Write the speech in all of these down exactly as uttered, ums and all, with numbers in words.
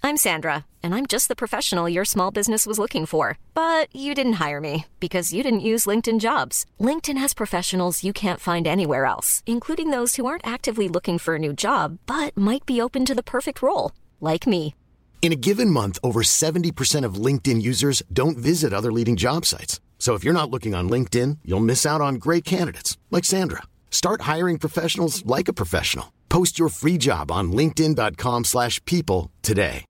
I'm Sandra, and I'm just the professional your small business was looking for. But you didn't hire me because you didn't use LinkedIn Jobs. LinkedIn has professionals you can't find anywhere else, including those who aren't actively looking for a new job, but might be open to the perfect role, like me. In a given month, over seventy percent of LinkedIn users don't visit other leading job sites. So if you're not looking on LinkedIn, you'll miss out on great candidates like Sandra. Start hiring professionals like a professional. Post your free job on linkedin.com slash people today.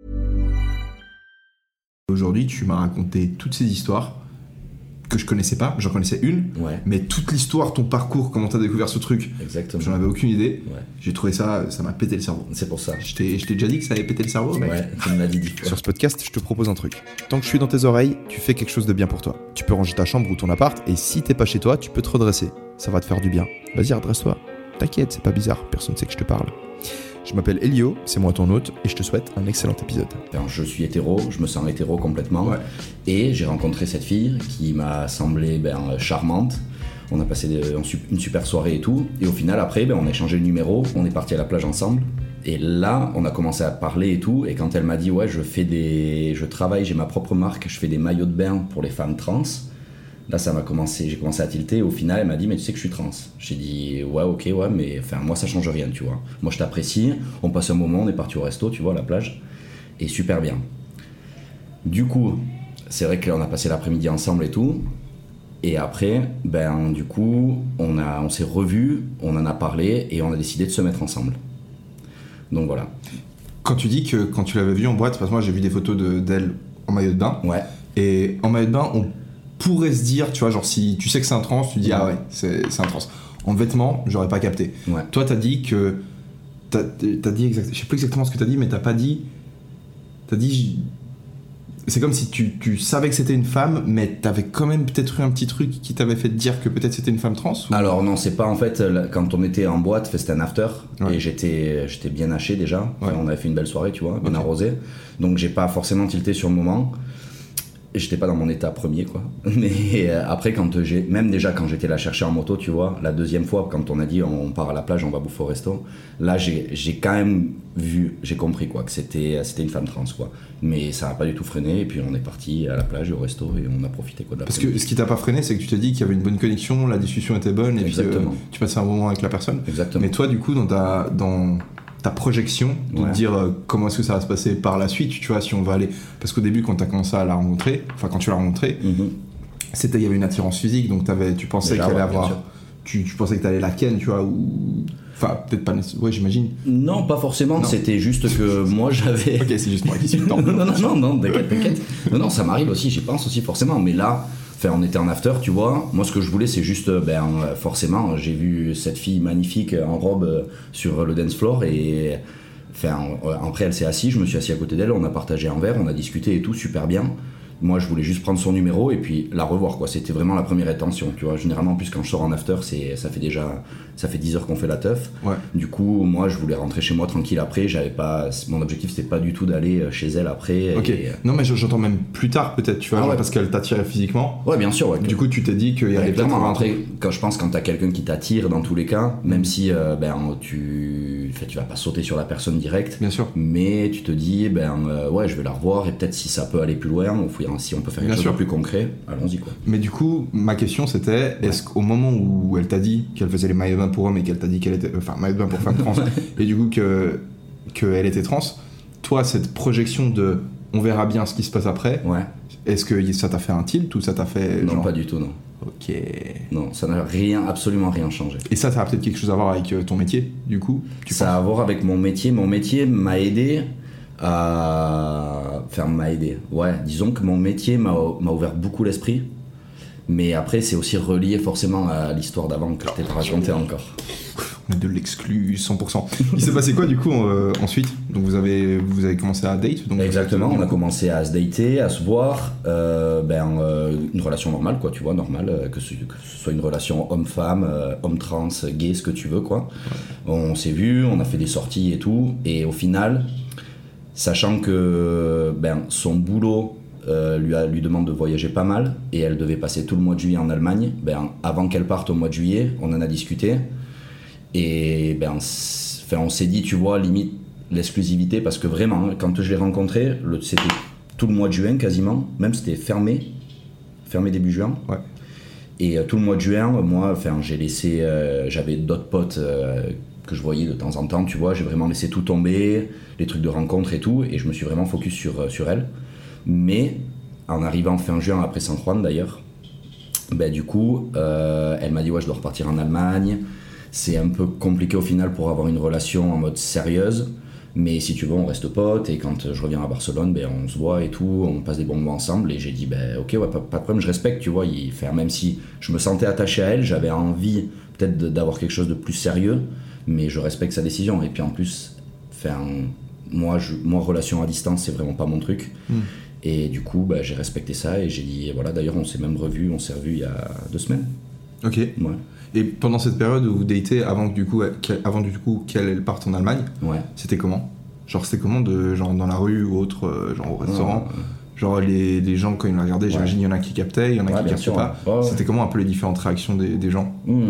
Aujourd'hui, tu m'as raconté toutes ces histoires que je connaissais pas, j'en connaissais une, ouais. mais toute l'histoire, ton parcours, comment t'as découvert ce truc, exactement. J'en avais aucune idée. Ouais. J'ai trouvé ça, ça m'a pété le cerveau. C'est pour ça. Je t'ai, je t'ai déjà dit que ça allait péter le cerveau, mec. Ouais, tu me l'as dit dix fois. Sur ce podcast, je te propose un truc. Tant que je suis dans tes oreilles, tu fais quelque chose de bien pour toi. Tu peux ranger ta chambre ou ton appart, et si t'es pas chez toi, tu peux te redresser. Ça va te faire du bien. Vas-y, redresse-toi. T'inquiète, c'est pas bizarre, personne ne sait que je te parle. Je m'appelle Elio, c'est moi ton hôte, et je te souhaite un excellent épisode. Alors, je suis hétéro, je me sens hétéro complètement, ouais. Et j'ai rencontré cette fille qui m'a semblé ben, charmante. On a passé une super soirée et tout, et au final après ben, on a échangé le numéro, on est parti à la plage ensemble, et là on a commencé à parler et tout, et quand elle m'a dit ouais je fais des, je travaille, j'ai ma propre marque, je fais des maillots de bain pour les femmes trans. Là, ça m'a commencé, j'ai commencé à tilter. Au final, elle m'a dit, mais tu sais que je suis trans. J'ai dit, ouais, ok, ouais, mais enfin, moi, ça change rien, tu vois. Moi, je t'apprécie. On passe un moment, on est parti au resto, tu vois, à la plage. Et super bien. Du coup, c'est vrai qu'on a passé l'après-midi ensemble et tout. Et après, ben, du coup, on, a, on s'est revus, on en a parlé et on a décidé de se mettre ensemble. Donc voilà. Quand tu dis que quand tu l'avais vue en boîte, parce que moi, j'ai vu des photos de, d'elle en maillot de bain. Ouais. Et en maillot de bain, on pourrait se dire, tu vois, genre si tu sais que c'est un trans, tu dis ouais. ah ouais, c'est, c'est un trans. En vêtements, j'aurais pas capté. Ouais. Toi, t'as dit que. T'as, t'as dit exact, je sais plus exactement ce que t'as dit, mais t'as pas dit. T'as dit. C'est comme si tu, tu savais que c'était une femme, mais t'avais quand même peut-être eu un petit truc qui t'avait fait dire que peut-être c'était une femme trans ou... Alors non, c'est pas en fait, quand on était en boîte, c'était un after, ouais. Et j'étais, j'étais bien haché déjà. Enfin, ouais. On avait fait une belle soirée, tu vois, bien okay. arrosé. Donc j'ai pas forcément tilté sur le moment. J'étais pas dans mon état premier, quoi. Mais après, quand j'ai, même déjà quand j'étais la chercher en moto, tu vois, la deuxième fois, quand on a dit on part à la plage, on va bouffer au resto, là j'ai, j'ai quand même vu, j'ai compris, quoi, que c'était, c'était une femme trans, quoi. Mais ça n'a pas du tout freiné, et puis on est parti à la plage et au resto, et on a profité, quoi, de la Parce que ce qui t'a pas freiné, c'est que tu t'es dit qu'il y avait une bonne connexion, la discussion était bonne, et Exactement. puis euh, tu passais un bon moment avec la personne. Exactement. Mais toi, du coup, dans ta, dans ta projection, de ouais. te dire euh, comment est-ce que ça va se passer par la suite, tu vois, si on va aller... Parce qu'au début, quand t'as commencé à la rencontrer, enfin quand tu l'as rencontrée, mm-hmm. c'était, il y avait une attirance physique, donc t'avais, tu pensais déjà, qu'elle allait ouais, avoir... Tu, tu pensais que t'allais la ken, tu vois, ou... Enfin, peut-être pas nécessairement, ouais, j'imagine. Non, pas forcément, non. C'était juste que moi j'avais... Ok, c'est juste moi qui suis le temps. non, non, non, non, t'inquiète, t'inquiète. Non, non, ça m'arrive aussi, j'y pense aussi forcément, mais là... Enfin, on était en after, tu vois. Moi, ce que je voulais, c'est juste, ben, forcément, j'ai vu cette fille magnifique en robe sur le dance floor et... Enfin, après, elle s'est assise, je me suis assis à côté d'elle, on a partagé un verre, on a discuté et tout, super bien. Moi, je voulais juste prendre son numéro et puis la revoir, quoi. C'était vraiment la première intention, tu vois. Généralement, en plus, quand je sors en after, c'est, ça fait déjà ça fait dix heures qu'on fait la teuf. Ouais. Du coup, moi, je voulais rentrer chez moi tranquille après. J'avais pas, mon objectif, c'était pas du tout d'aller chez elle après. Ok. Et... Non, mais j'entends même plus tard, peut-être, tu vois, ah, genre ouais. parce qu'elle t'attirait physiquement. Ouais, bien sûr. Ouais. Du coup, tu t'es dit qu'il y avait peut-être un après, quand je pense quand t'as quelqu'un qui t'attire, dans tous les cas, même si euh, ben tu, enfin, tu vas pas sauter sur la personne direct. Bien sûr. Mais tu te dis, ben euh, ouais, je vais la revoir et peut-être si ça peut aller plus loin, si on peut faire quelque bien chose sûr. de plus concret, allons-y, quoi. Mais du coup, ma question c'était, ouais. est-ce qu'au moment où elle t'a dit qu'elle faisait les maillots de bain pour hommes et qu'elle t'a dit qu'elle était, enfin maillots de bain pour femmes trans, et du coup que qu'elle était trans, toi cette projection de, on verra bien ce qui se passe après, ouais. est-ce que ça t'a fait un tilt ou ça t'a fait non genre... pas du tout, non. Ok. Non, ça n'a rien, absolument rien changé. Et ça, ça a peut-être quelque chose à voir avec ton métier, du coup. Tu ça penses a à voir avec mon métier. Mon métier m'a aidé à... Enfin, m'a aidé. Ouais, disons que mon métier m'a, m'a ouvert beaucoup l'esprit. Mais après, c'est aussi relié forcément à l'histoire d'avant que je t'ai pas raconté encore. On est de l'exclu cent pour cent. Il s'est passé quoi du coup euh, ensuite ? Donc vous avez, vous avez commencé à date donc Exactement, on a commencé à se dater, à se voir, euh, ben, euh, une relation normale, quoi, tu vois, normale, euh, que, ce, que ce soit une relation homme-femme, euh, homme-trans, gay, ce que tu veux, quoi. Ouais. On s'est vus, on a fait des sorties et tout, et au final, sachant que ben, son boulot euh, lui, a, lui demande de voyager pas mal, et elle devait passer tout le mois de juillet en Allemagne, ben, avant qu'elle parte au mois de juillet, on en a discuté. Et ben, on s'est dit, tu vois, limite, l'exclusivité, parce que vraiment, quand je l'ai rencontré, le, c'était tout le mois de juin quasiment, même c'était fermé, fermé début juin. Ouais. Et euh, tout le mois de juin, moi, enfin, j'ai laissé, euh, j'avais d'autres potes euh, que je voyais de temps en temps, tu vois, j'ai vraiment laissé tout tomber, les trucs de rencontre et tout, et je me suis vraiment focus sur, sur elle. Mais en arrivant fin juin, après San Juan d'ailleurs, ben, du coup, euh, elle m'a dit ouais, je dois repartir en Allemagne. C'est un peu compliqué au final pour avoir une relation en mode sérieuse, mais si tu veux, on reste potes, et quand je reviens à Barcelone, ben, on se voit et tout, on passe des bons moments ensemble, et j'ai dit ben, ok, ouais, pas, pas de problème, je respecte, tu vois, il, enfin, même si je me sentais attaché à elle, j'avais envie peut-être de, d'avoir quelque chose de plus sérieux, mais je respecte sa décision. Et puis en plus, enfin, moi, je, moi, relation à distance, c'est vraiment pas mon truc. Mm. Et du coup, bah, j'ai respecté ça et j'ai dit, voilà, d'ailleurs, on s'est même revus, on s'est revus il y a deux semaines. Ok. Ouais. Et pendant cette période où vous datez, avant que du coup, qu'elle, avant du coup qu'elle parte en Allemagne, ouais. C'était comment ? Genre, c'était comment de, genre, dans la rue ou autre, genre au restaurant ouais. Genre, les, les gens, quand ils la regardaient, ouais. J'imagine, il y en a qui captaient, il y en a ouais, qui captaient sûr, pas. Ouais. Ouais, c'était ouais. Comment un peu les différentes réactions des, des gens ? mmh.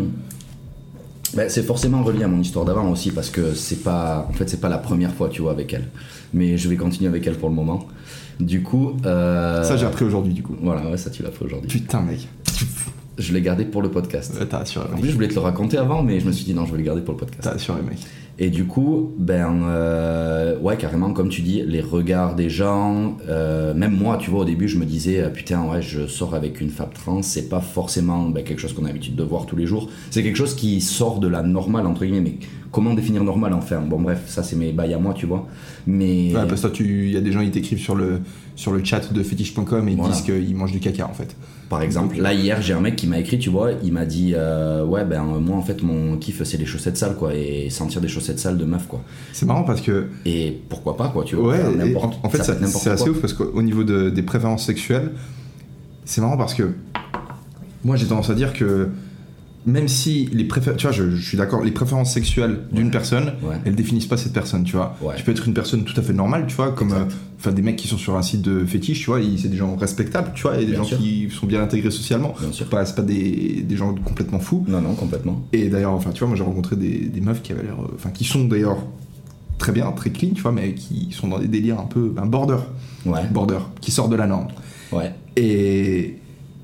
Ben, c'est forcément relié à mon histoire d'avant aussi, parce que c'est pas, en fait, c'est pas la première fois, tu vois, avec elle. Mais je vais continuer avec elle pour le moment. Du coup... Euh... Ça, j'ai appris aujourd'hui, du coup. Voilà, ouais, ça, tu l'as appris aujourd'hui. Putain, mec. Je l'ai gardé pour le podcast. Ouais, t'as assuré, mec. En plus, je voulais te le raconter avant, mais je me suis dit non, je vais le garder pour le podcast. T'as assuré, mec. Et du coup, ben, euh, ouais, carrément, comme tu dis, les regards des gens, euh, même moi, tu vois, au début, je me disais, putain, ouais, je sors avec une femme trans, c'est pas forcément ben, quelque chose qu'on a l'habitude de voir tous les jours, c'est quelque chose qui sort de la normale, entre guillemets, mais comment définir normal, enfin, bon, bref, ça, c'est mes bails à moi, tu vois, mais... Ouais, parce que toi, il y a des gens, ils t'écrivent sur le, sur le chat de fétiche point com et ils voilà. disent qu'ils mangent du caca, en fait. Par exemple, là hier j'ai un mec qui m'a écrit, tu vois, il m'a dit euh, ouais ben moi en fait mon kiff c'est les chaussettes sales quoi, et sentir des chaussettes sales de meuf quoi. C'est marrant parce que et pourquoi pas quoi, tu vois. Ouais, n'importe, en, en fait ça, ça c'est assez ouf parce qu'au niveau de, des préférences sexuelles, c'est marrant parce que moi j'ai tendance à dire que même si les préférences, tu vois, je, je suis d'accord, les préférences sexuelles d'une ouais. personne, ouais. elles définissent pas cette personne, tu vois. Ouais. Tu peux être une personne tout à fait normale, tu vois, comme euh, enfin des mecs qui sont sur un site de fétiche, tu vois, ils, c'est des gens respectables, tu vois, et des bien gens sûr. Qui sont bien intégrés socialement. Bien sûr. C'est pas, c'est pas des, des gens complètement fous. Non, non, complètement. Et d'ailleurs, enfin, tu vois, moi j'ai rencontré des, des meufs qui avaient l'air, enfin, qui sont d'ailleurs très bien, très clean, tu vois, mais qui sont dans des délires un peu, ben, border, ouais. border, qui sortent de la norme. Ouais. Et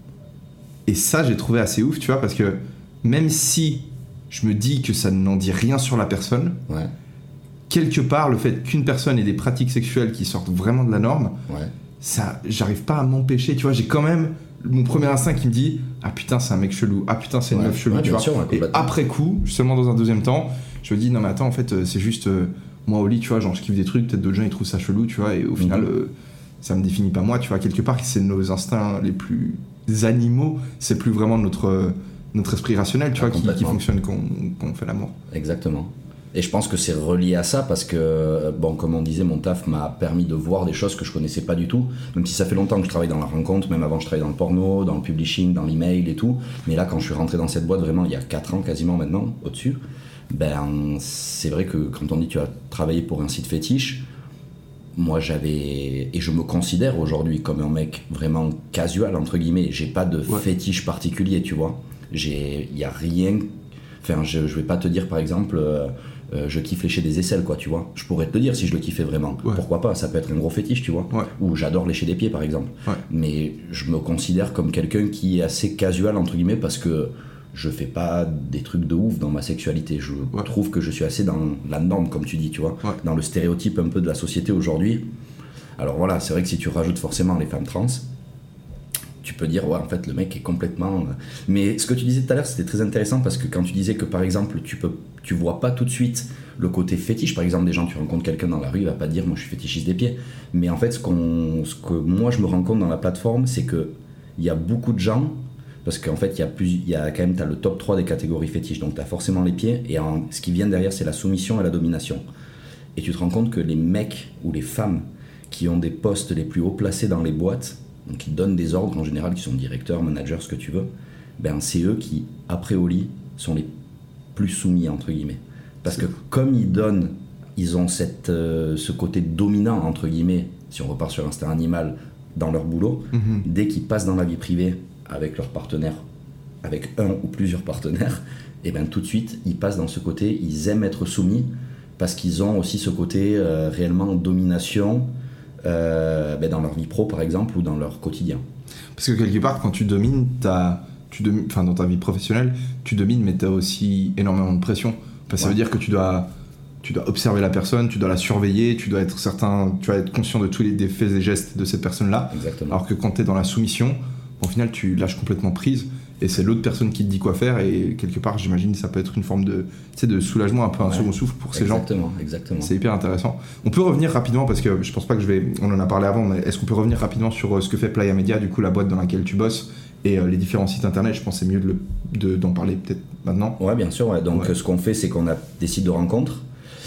et ça, j'ai trouvé assez ouf, tu vois, parce que même si je me dis que ça n'en dit rien sur la personne, ouais. quelque part, le fait qu'une personne ait des pratiques sexuelles qui sortent vraiment de la norme, ouais. ça, j'arrive pas à m'empêcher, tu vois, j'ai quand même mon premier instinct qui me dit « Ah putain, c'est un mec chelou, ah putain, c'est une ouais. meuf chelou, ouais, tu vois. Sûr, ouais, » Et après coup, seulement dans un deuxième temps, je me dis « Non mais attends, en fait, c'est juste, euh, moi au lit, tu vois, genre je kiffe des trucs, peut-être d'autres gens ils trouvent ça chelou, tu vois, et au mm-hmm. final, euh, ça me définit pas moi, tu vois, quelque part, c'est nos instincts les plus animaux, c'est plus vraiment notre... Euh, notre esprit rationnel, tu ah, vois, qui, qui fonctionne quand on, quand on fait l'amour. Exactement. Et je pense que c'est relié à ça parce que, bon, comme on disait, mon taf m'a permis de voir des choses que je connaissais pas du tout, même si ça fait longtemps que je travaille dans la rencontre, même avant je travaillais dans le porno, dans le publishing, dans l'email et tout, mais là quand je suis rentré dans cette boîte, vraiment il y a quatre ans quasiment maintenant, au-dessus, ben c'est vrai que quand on dit tu as travaillé pour un site fétiche, moi j'avais, et je me considère aujourd'hui comme un mec vraiment casual entre guillemets, j'ai pas de ouais. fétiche particulier, tu vois. Il n'y a rien, enfin je, je vais pas te dire par exemple euh, euh, je kiffe lécher des aisselles quoi, tu vois, je pourrais te le dire si je le kiffais vraiment, ouais. pourquoi pas, ça peut être un gros fétiche, tu vois, ouais. ou j'adore lécher des pieds par exemple, ouais. mais je me considère comme quelqu'un qui est assez casual entre guillemets parce que je fais pas des trucs de ouf dans ma sexualité, je ouais. trouve que je suis assez dans la norme comme tu dis, tu vois, ouais. dans le stéréotype un peu de la société aujourd'hui. Alors voilà, c'est vrai que si tu rajoutes forcément les femmes trans, tu peux dire ouais en fait le mec est complètement, mais ce que tu disais tout à l'heure c'était très intéressant parce que quand tu disais que par exemple tu peux tu vois pas tout de suite le côté fétiche, par exemple des gens, tu rencontres quelqu'un dans la rue, il va pas dire moi je suis fétichiste des pieds, mais en fait ce qu'on ce que moi je me rends compte dans la plateforme c'est que il y a beaucoup de gens, parce qu'en fait il y a plus il y a quand même t'as le top trois des catégories fétiches, donc t'as forcément les pieds et en, ce qui vient derrière c'est la soumission et la domination, et tu te rends compte que les mecs ou les femmes qui ont des postes les plus haut placés dans les boîtes, donc qui donnent des ordres en général, qui sont directeurs, managers, ce que tu veux, ben c'est eux qui, après au lit, sont les plus soumis, entre guillemets. Parce que comme ils donnent, ils ont cette, euh, ce côté dominant, entre guillemets, si on repart sur l'instinct animal, dans leur boulot, mm-hmm. dès qu'ils passent dans la vie privée avec leur partenaire, avec un ou plusieurs partenaires, et ben tout de suite, ils passent dans ce côté, ils aiment être soumis, parce qu'ils ont aussi ce côté euh, réellement domination euh, ben dans leur vie pro par exemple ou dans leur quotidien. Parce que quelque part quand tu domines, t'as, tu domines, enfin dans ta vie professionnelle, tu domines mais tu as aussi énormément de pression. Parce que ouais. Ça veut dire que tu dois, tu dois observer la personne, tu dois la surveiller, tu dois être certain, tu dois être conscient de tous les faits et gestes de cette personne-là. Exactement. Alors que quand tu es dans la soumission, au final tu lâches complètement prise. Et c'est l'autre personne qui te dit quoi faire, et quelque part, j'imagine, ça peut être une forme de, tu sais, de soulagement, un peu un ouais, second souffle pour ces exactement, gens. Exactement. C'est hyper intéressant. On peut revenir rapidement, parce que je pense pas que je vais. On en a parlé avant, mais est-ce qu'on peut revenir rapidement sur ce que fait Playa Media, du coup, la boîte dans laquelle tu bosses, et euh, les différents sites internet? Je pense que c'est mieux de, le, de, d'en parler peut-être maintenant. Ouais, bien sûr. Ouais. Donc, ouais. Ce qu'on fait, c'est qu'on a des sites de rencontres.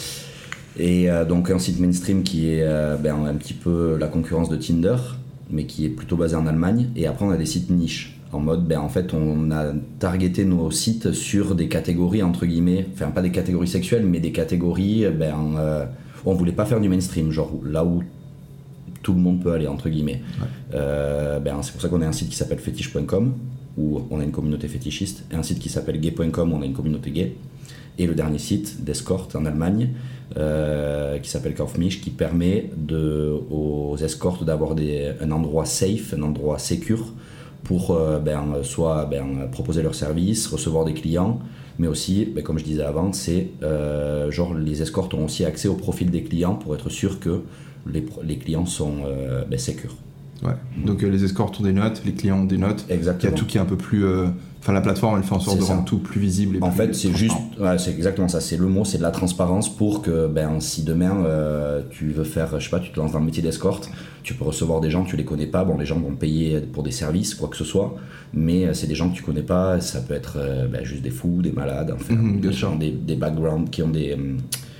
Et euh, donc, un site mainstream qui est euh, ben, un petit peu la concurrence de Tinder, mais qui est plutôt basé en Allemagne. Et après, on a des sites niches. En mode, ben en fait, on a targeté nos sites sur des catégories, entre guillemets, enfin pas des catégories sexuelles, mais des catégories, ben, euh, on voulait pas faire du mainstream, genre là où tout le monde peut aller, entre guillemets. Ouais. Euh, ben, c'est pour ça qu'on a un site qui s'appelle fétiche point com, où on a une communauté fétichiste, et un site qui s'appelle gay point com, où on a une communauté gay, et le dernier site d'escorte en Allemagne, euh, qui s'appelle Kaufmisch, qui permet de, aux escortes d'avoir des, un endroit safe, un endroit secure, pour euh, ben, soit ben, proposer leurs services, recevoir des clients, mais aussi, ben, comme je disais avant, c'est euh, genre les escortes ont aussi accès au profil des clients pour être sûr que les, les clients sont euh, ben, sécures. Ouais. Mmh. Donc euh, les escortes ont des notes, les clients ont des notes. Exactement. Il y a tout qui est un peu plus. Enfin, euh, la plateforme, elle fait en sorte c'est de ça. Rendre tout plus visible. Et en plus fait, c'est juste. Ouais, c'est exactement ça. C'est le mot, c'est de la transparence pour que, ben, si demain euh, tu veux faire, je sais pas, tu te lances dans le métier d'escorte, tu peux recevoir des gens que tu les connais pas. Bon, les gens vont payer pour des services, quoi que ce soit, mais euh, c'est des gens que tu connais pas. Ça peut être euh, ben, juste des fous, des malades, enfin, mmh, des gens, des, des backgrounds qui ont des. Euh,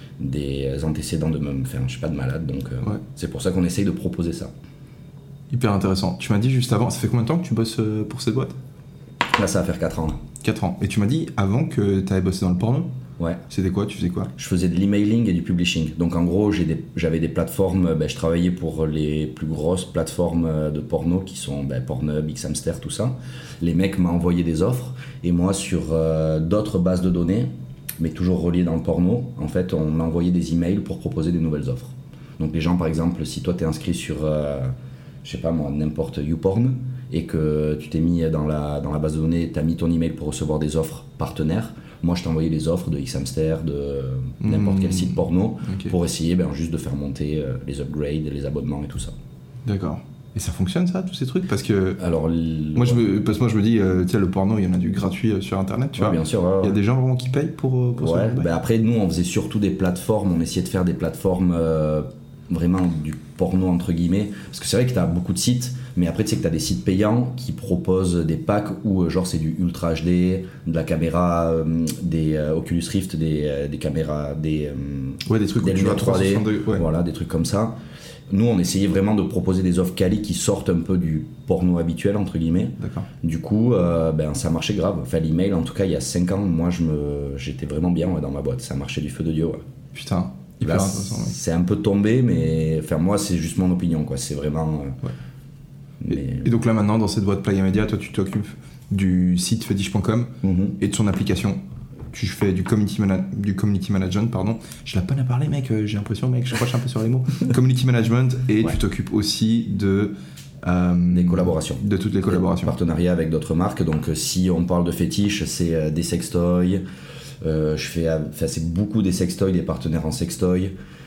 des antécédents de même, enfin, je sais pas, de malades. Donc, euh, ouais. C'est pour ça qu'on essaye de proposer ça. Hyper intéressant. Tu m'as dit juste avant, ça fait combien de temps que tu bosses pour cette boîte ? Là, ça va faire quatre ans. quatre ans. Et tu m'as dit avant que tu avais bossé dans le porno ? Ouais. C'était quoi ? Tu faisais quoi ? Je faisais de l'emailing et du publishing. Donc en gros, j'ai des, j'avais des plateformes, ben, je travaillais pour les plus grosses plateformes de porno qui sont ben, Pornhub, Xhamster, tout ça. Les mecs m'envoyaient des offres et moi sur euh, d'autres bases de données, mais toujours reliées dans le porno, en fait, on m'envoyait des emails pour proposer des nouvelles offres. Donc les gens, par exemple, si toi t'es inscrit sur... Euh, je sais pas moi, n'importe YouPorn, et que tu t'es mis dans la, dans la base de données, tu as mis ton email pour recevoir des offres partenaires, moi je t'ai envoyé les offres de Xhamster, de n'importe mmh. quel site porno, okay. pour essayer ben, juste de faire monter euh, les upgrades, les abonnements et tout ça. D'accord. Et ça fonctionne ça, tous ces trucs ? Parce que Alors, moi, je me, parce que moi je me dis, euh, tu sais, le porno, il y en a du gratuit sur internet, tu ouais, vois. Bien sûr. Ouais, ouais. Il y a des gens vraiment qui payent pour, pour ouais, ce ben après, nous on faisait surtout des plateformes, on essayait de faire des plateformes euh, vraiment du porno entre guillemets, parce que c'est vrai que tu as beaucoup de sites, mais après tu sais que tu as des sites payants qui proposent des packs où genre c'est du Ultra H D, de la caméra, euh, des euh, Oculus Rift, des, euh, des caméras, des, euh, ouais, des trucs des lunettes trois D, ouais. Voilà, des trucs comme ça. Nous on essayait vraiment de proposer des offres quali qui sortent un peu du porno habituel entre guillemets. D'accord. Du coup euh, ben, ça marchait grave, enfin l'email en tout cas il y a cinq ans, moi je me... j'étais vraiment bien ouais, dans ma boîte, ça marchait du feu de Dieu. Ouais. Putain. Là, c'est un peu tombé, mais enfin, moi c'est juste mon opinion, quoi. C'est vraiment. Ouais. Mais... Et, et donc là maintenant dans cette boîte Playa Media, toi tu t'occupes du site fétiche point com mm-hmm. et de son application. Tu fais du community, mana- du community management, pardon. J'ai la peine à parler, mec. J'ai l'impression, mec, je croche un peu sur les mots. Community management et ouais. tu t'occupes aussi de euh, des collaborations, de toutes les collaborations, des partenariats avec d'autres marques. Donc si on parle de fétiche, c'est euh, des sextoys. Euh, je fais, enfin, c'est beaucoup des sextoys, des partenaires en sextoy,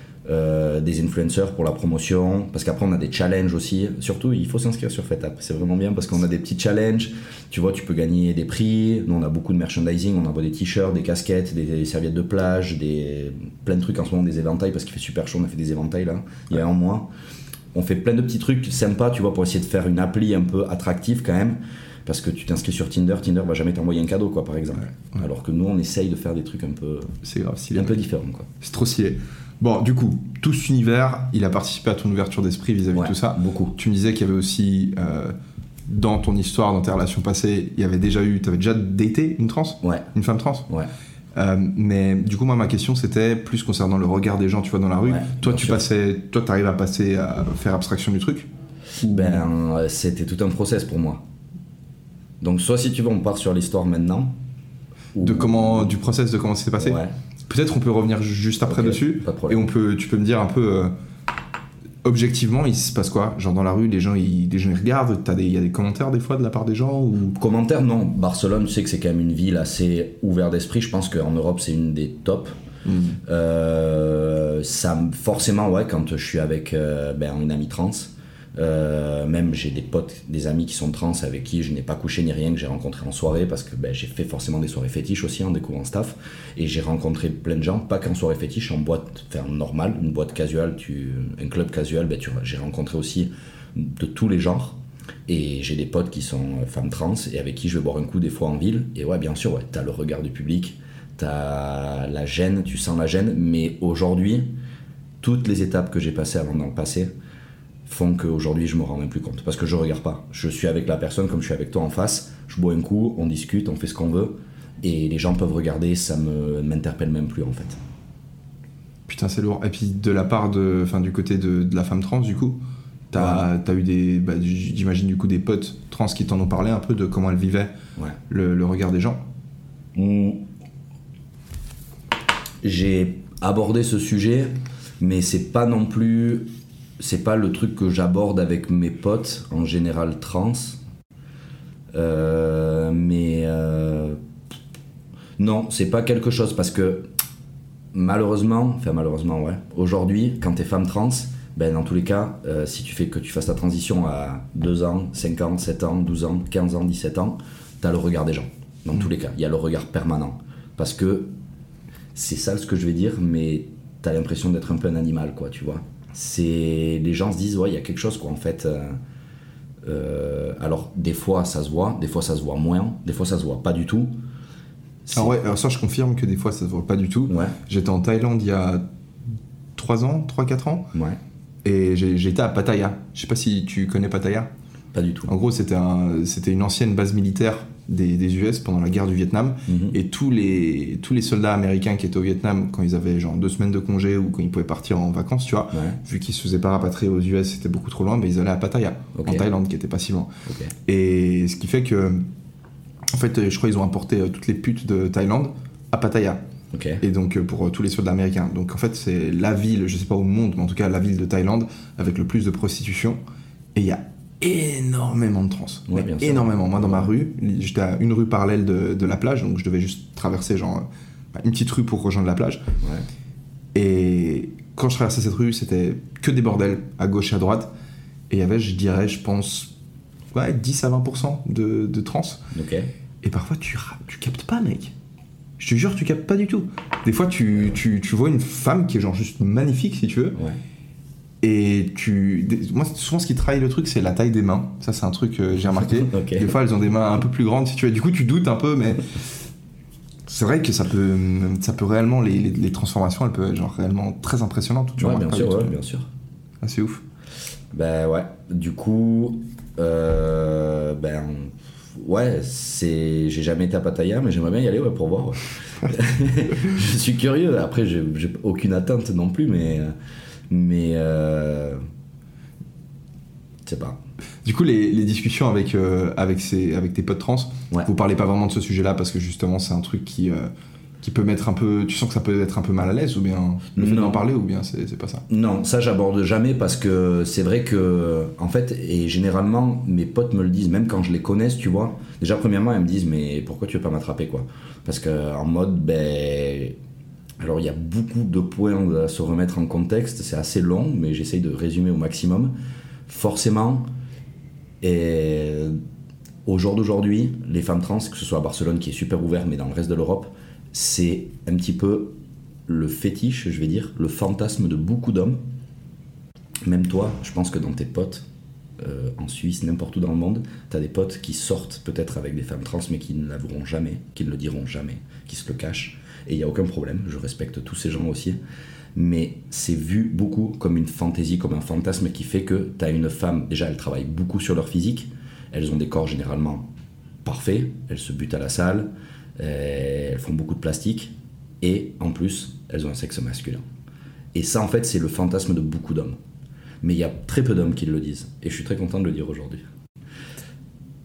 euh, des influenceurs pour la promotion, parce qu'après on a des challenges aussi, surtout il faut s'inscrire sur FetApp, c'est vraiment bien parce qu'on a des petits challenges, tu vois, tu peux gagner des prix, nous on a beaucoup de merchandising, on envoie des t-shirts, des casquettes, des, des serviettes de plage, des, plein de trucs en ce moment, des éventails, parce qu'il fait super chaud, on a fait des éventails là, il y a un mois, on fait plein de petits trucs sympas, tu vois, pour essayer de faire une appli un peu attractive quand même. Parce que tu t'inscris sur Tinder, Tinder va jamais t'envoyer un cadeau, quoi, par exemple. Ouais, ouais. Alors que nous, on essaye de faire des trucs un peu, c'est grave, stylé, un peu différents, quoi. C'est trop stylé. Bon, du coup, tout cet univers, il a participé à ton ouverture d'esprit vis-à-vis ouais, de tout ça. Beaucoup. Tu me disais qu'il y avait aussi, euh, dans ton histoire, dans tes relations passées, il y avait déjà eu, tu avais déjà daté une trans ? Ouais. Une femme trans ? Ouais. Euh, mais du coup, moi, ma question, c'était plus concernant le regard des gens, tu vois, dans la rue. Ouais, toi, tu sûr. passais, toi, t'arrives à passer, à faire abstraction du truc ? Ben, c'était tout un process pour moi. Donc soit si tu veux on part sur l'histoire maintenant ou... de comment du process de comment ça s'est passé. Ouais. peut-être on peut revenir juste après okay, dessus. Pas de problème. Et on peut, tu peux me dire un peu... Euh, objectivement, il se passe quoi? Genre dans la rue, les gens ils, les gens, ils regardent, il y a des commentaires des fois de la part des gens ou... Commentaires, non. Barcelone, tu sais que c'est quand même une ville assez ouverte d'esprit. Je pense qu'en Europe, c'est une des tops. Mmh. Euh, ça, forcément, ouais, quand je suis avec euh, ben, une amie trans, euh, même j'ai des potes, des amis qui sont trans avec qui je n'ai pas couché ni rien, que j'ai rencontré en soirée, parce que ben, j'ai fait forcément des soirées fétiches aussi en découvrant staff, et j'ai rencontré plein de gens, pas qu'en soirée fétiche, en boîte enfin, normale, une boîte casual, tu, un club casual, ben, tu, j'ai rencontré aussi de tous les genres, et j'ai des potes qui sont femmes trans et avec qui je vais boire un coup des fois en ville, et ouais, bien sûr, ouais, t'as le regard du public, t'as la gêne, tu sens la gêne, mais aujourd'hui, toutes les étapes que j'ai passées avant dans le passé font qu'aujourd'hui je me rends même plus compte, parce que je regarde pas, je suis avec la personne comme je suis avec toi en face, je bois un coup, on discute, on fait ce qu'on veut, et les gens peuvent regarder, ça me, m'interpelle même plus en fait. Putain, c'est lourd. Et puis de la part de, enfin du côté de, de la femme trans du coup, t'as, ouais. t'as eu des, bah, j'imagine du coup des potes trans qui t'en ont parlé un peu de comment elles vivaient ouais. le, le regard des gens. Mmh. J'ai abordé ce sujet, mais c'est pas non plus, c'est pas le truc que j'aborde avec mes potes en général trans. Euh, mais euh, non, c'est pas quelque chose parce que malheureusement, enfin malheureusement ouais, aujourd'hui quand t'es femme trans, ben dans tous les cas, euh, si tu fais que tu fasses ta transition à deux ans, cinq ans, sept ans, douze ans, quinze ans, dix-sept ans, t'as le regard des gens. Dans mmh. tous les cas, il y a le regard permanent parce que c'est ça ce que je vais dire, mais t'as l'impression d'être un peu un animal, quoi, tu vois. C'est... Les gens se disent, ouais, il y a quelque chose, quoi, en fait. Euh... Euh... Alors, des fois, ça se voit, des fois, ça se voit moins, des fois, ça se voit pas du tout. C'est... Ah ouais, alors ça, je confirme que des fois, ça se voit pas du tout. Ouais. J'étais en Thaïlande il y a trois ans, trois quatre ans. Ouais. Et j'ai... j'étais à Pattaya. Je sais pas si tu connais Pattaya. Pas du tout. En gros, c'était, un... c'était une ancienne base militaire Des, des U S pendant la guerre du Vietnam mmh. et tous les, tous les soldats américains qui étaient au Vietnam quand ils avaient genre deux semaines de congé ou quand ils pouvaient partir en vacances, tu vois, ouais. vu qu'ils se faisaient pas rapatrier aux U S, c'était beaucoup trop loin, mais ils allaient à Pattaya, okay. en Thaïlande, qui était pas si loin. Okay. Et ce qui fait que, en fait, je crois qu'ils ont importé toutes les putes de Thaïlande à Pattaya. Okay. Et donc pour tous les soldats américains. Donc en fait, c'est la ville, je sais pas au monde, mais en tout cas la ville de Thaïlande avec le plus de prostitution. Et il y a énormément de trans, ouais, énormément. Moi dans ma rue, j'étais à une rue parallèle de, de la plage, donc je devais juste traverser genre une petite rue pour rejoindre la plage. Ouais. Et quand je traversais cette rue, c'était que des bordels à gauche et à droite. Et il y avait, je dirais, je pense, ouais, dix à vingt pour cent de, de trans. Okay. Et parfois tu, tu captes pas, mec. Je te jure, tu captes pas du tout. Des fois, tu, tu, tu vois une femme qui est genre juste magnifique, si tu veux. Ouais. Et tu... Moi, souvent, ce qui trahit le truc, c'est la taille des mains. Ça, c'est un truc que j'ai remarqué. Okay. Des fois, elles ont des mains un peu plus grandes, si tu veux. Du coup, tu doutes un peu, mais... C'est vrai que ça peut, ça peut réellement... Les, les, les transformations, elles peuvent être genre réellement très impressionnantes. Tu ouais, bien sûr, ouais, bien sûr. Ah, c'est ouf. Ben ouais. Du coup... Euh, ben... Ouais, c'est... J'ai jamais été à Pattaya, mais j'aimerais bien y aller ouais, pour voir. Ouais. Je suis curieux. Après, j'ai, j'ai aucune atteinte non plus, mais... Mais euh... je sais pas. Du coup, les, les discussions avec, euh, avec, ces, avec tes potes trans, ouais. vous parlez pas vraiment de ce sujet-là parce que justement c'est un truc qui, euh, qui peut mettre un peu... Tu sens que ça peut être un peu mal à l'aise ou bien le fait d'en parler ou bien c'est, c'est pas ça? Non, ça j'aborde jamais parce que c'est vrai que, en fait, et généralement mes potes me le disent, même quand je les connaisse, tu vois. Déjà, premièrement, ils me disent, mais pourquoi tu veux pas m'attraper, quoi? Parce qu'en mode, ben... Alors il y a beaucoup de points à se remettre en contexte, c'est assez long, mais j'essaye de résumer au maximum. Forcément, et au jour d'aujourd'hui, les femmes trans, que ce soit à Barcelone qui est super ouvert, mais dans le reste de l'Europe, c'est un petit peu le fétiche, je vais dire, le fantasme de beaucoup d'hommes. Même toi, je pense que dans tes potes, euh, en Suisse, n'importe où dans le monde, t'as des potes qui sortent peut-être avec des femmes trans, mais qui ne l'avoueront jamais, qui ne le diront jamais, qui se le cachent. Et il n'y a aucun problème, je respecte tous ces gens aussi. Mais c'est vu beaucoup comme une fantaisie, comme un fantasme qui fait que tu as une femme, déjà elles travaillent beaucoup sur leur physique, elles ont des corps généralement parfaits, elles se butent à la salle, elles font beaucoup de plastique, et en plus, elles ont un sexe masculin. Et ça en fait, c'est le fantasme de beaucoup d'hommes. Mais il y a très peu d'hommes qui le disent, et je suis très content de le dire aujourd'hui.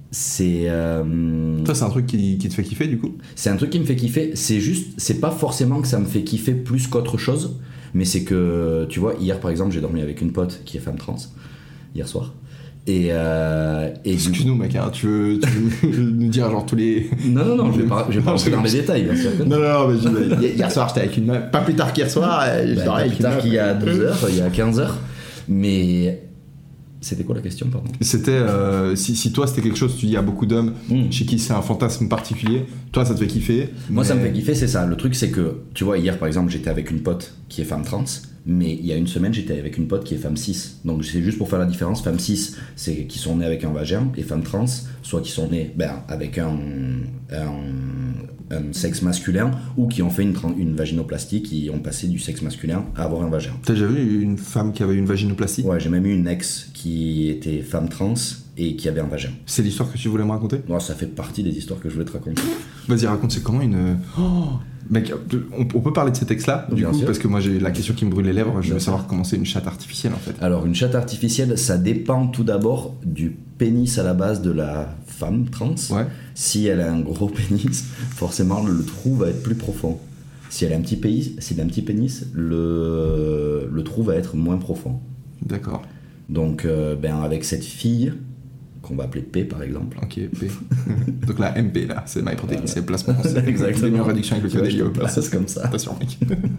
c'est... Euh... Toi, c'est un truc qui, qui te fait kiffer, du coup ? C'est un truc qui me fait kiffer. C'est juste... C'est pas forcément que ça me fait kiffer plus qu'autre chose, mais c'est que, tu vois, hier, par exemple, j'ai dormi avec une pote qui est femme trans, hier soir. Et, euh, et Excuse-nous, mec, hein, tu veux, tu veux nous dire genre tous les. Non, non, non, je vais pas, je vais pas rentrer dans les détails, bien sûr. Non, non, non, mais je... hier soir, j'étais avec une meuf. Pas plus tard qu'hier soir, je bah, dormais avec plus tard une qu'il y a douze heures, il y a quinze heures. Mais. C'était quoi la question, pardon ? C'était euh, si, si toi c'était quelque chose, tu dis à beaucoup d'hommes mm. chez qui c'est un fantasme particulier, toi ça te fait kiffer. Moi mais... ça me fait kiffer, c'est ça. Le truc c'est que, tu vois, hier par exemple j'étais avec une pote qui est femme trans, mais il y a une semaine j'étais avec une pote qui est femme cis. Donc c'est juste pour faire la différence. Femme cis, c'est qui sont nées avec un vagin, et femme trans, soit qui sont nées ben, avec un, un, un sexe masculin, ou qui ont fait une, une vaginoplastie, qui ont passé du sexe masculin à avoir un vagin. T'as déjà vu une femme qui avait une vaginoplastie ? Ouais, j'ai même eu une ex qui était femme trans et qui avait un vagin. C'est l'histoire que tu voulais me raconter ? Ouais, ça fait partie des histoires que je voulais te raconter. Vas-y, raconte, c'est comment une... Oh mec, on, on peut parler de cet ex-là, du Bien coup, sûr. Parce que moi j'ai la question qui me brûle les lèvres, je Bien veux sûr. savoir comment c'est une chatte artificielle en fait. Alors, une chatte artificielle, ça dépend tout d'abord du pénis à la base de la femme trans. Ouais. Si elle a un gros pénis, forcément le trou va être plus profond. Si elle a un petit pénis, si elle a un petit pénis, le, le trou va être moins profond. D'accord. Donc, euh, ben, avec cette fille, qu'on va appeler P par exemple. Ok, P. Donc la M P là, c'est MyProtein, Voilà. c'est le placement. C'est Exactement. une réduction avec le Tu vois, code je te I O. place comme ça. Attention mec.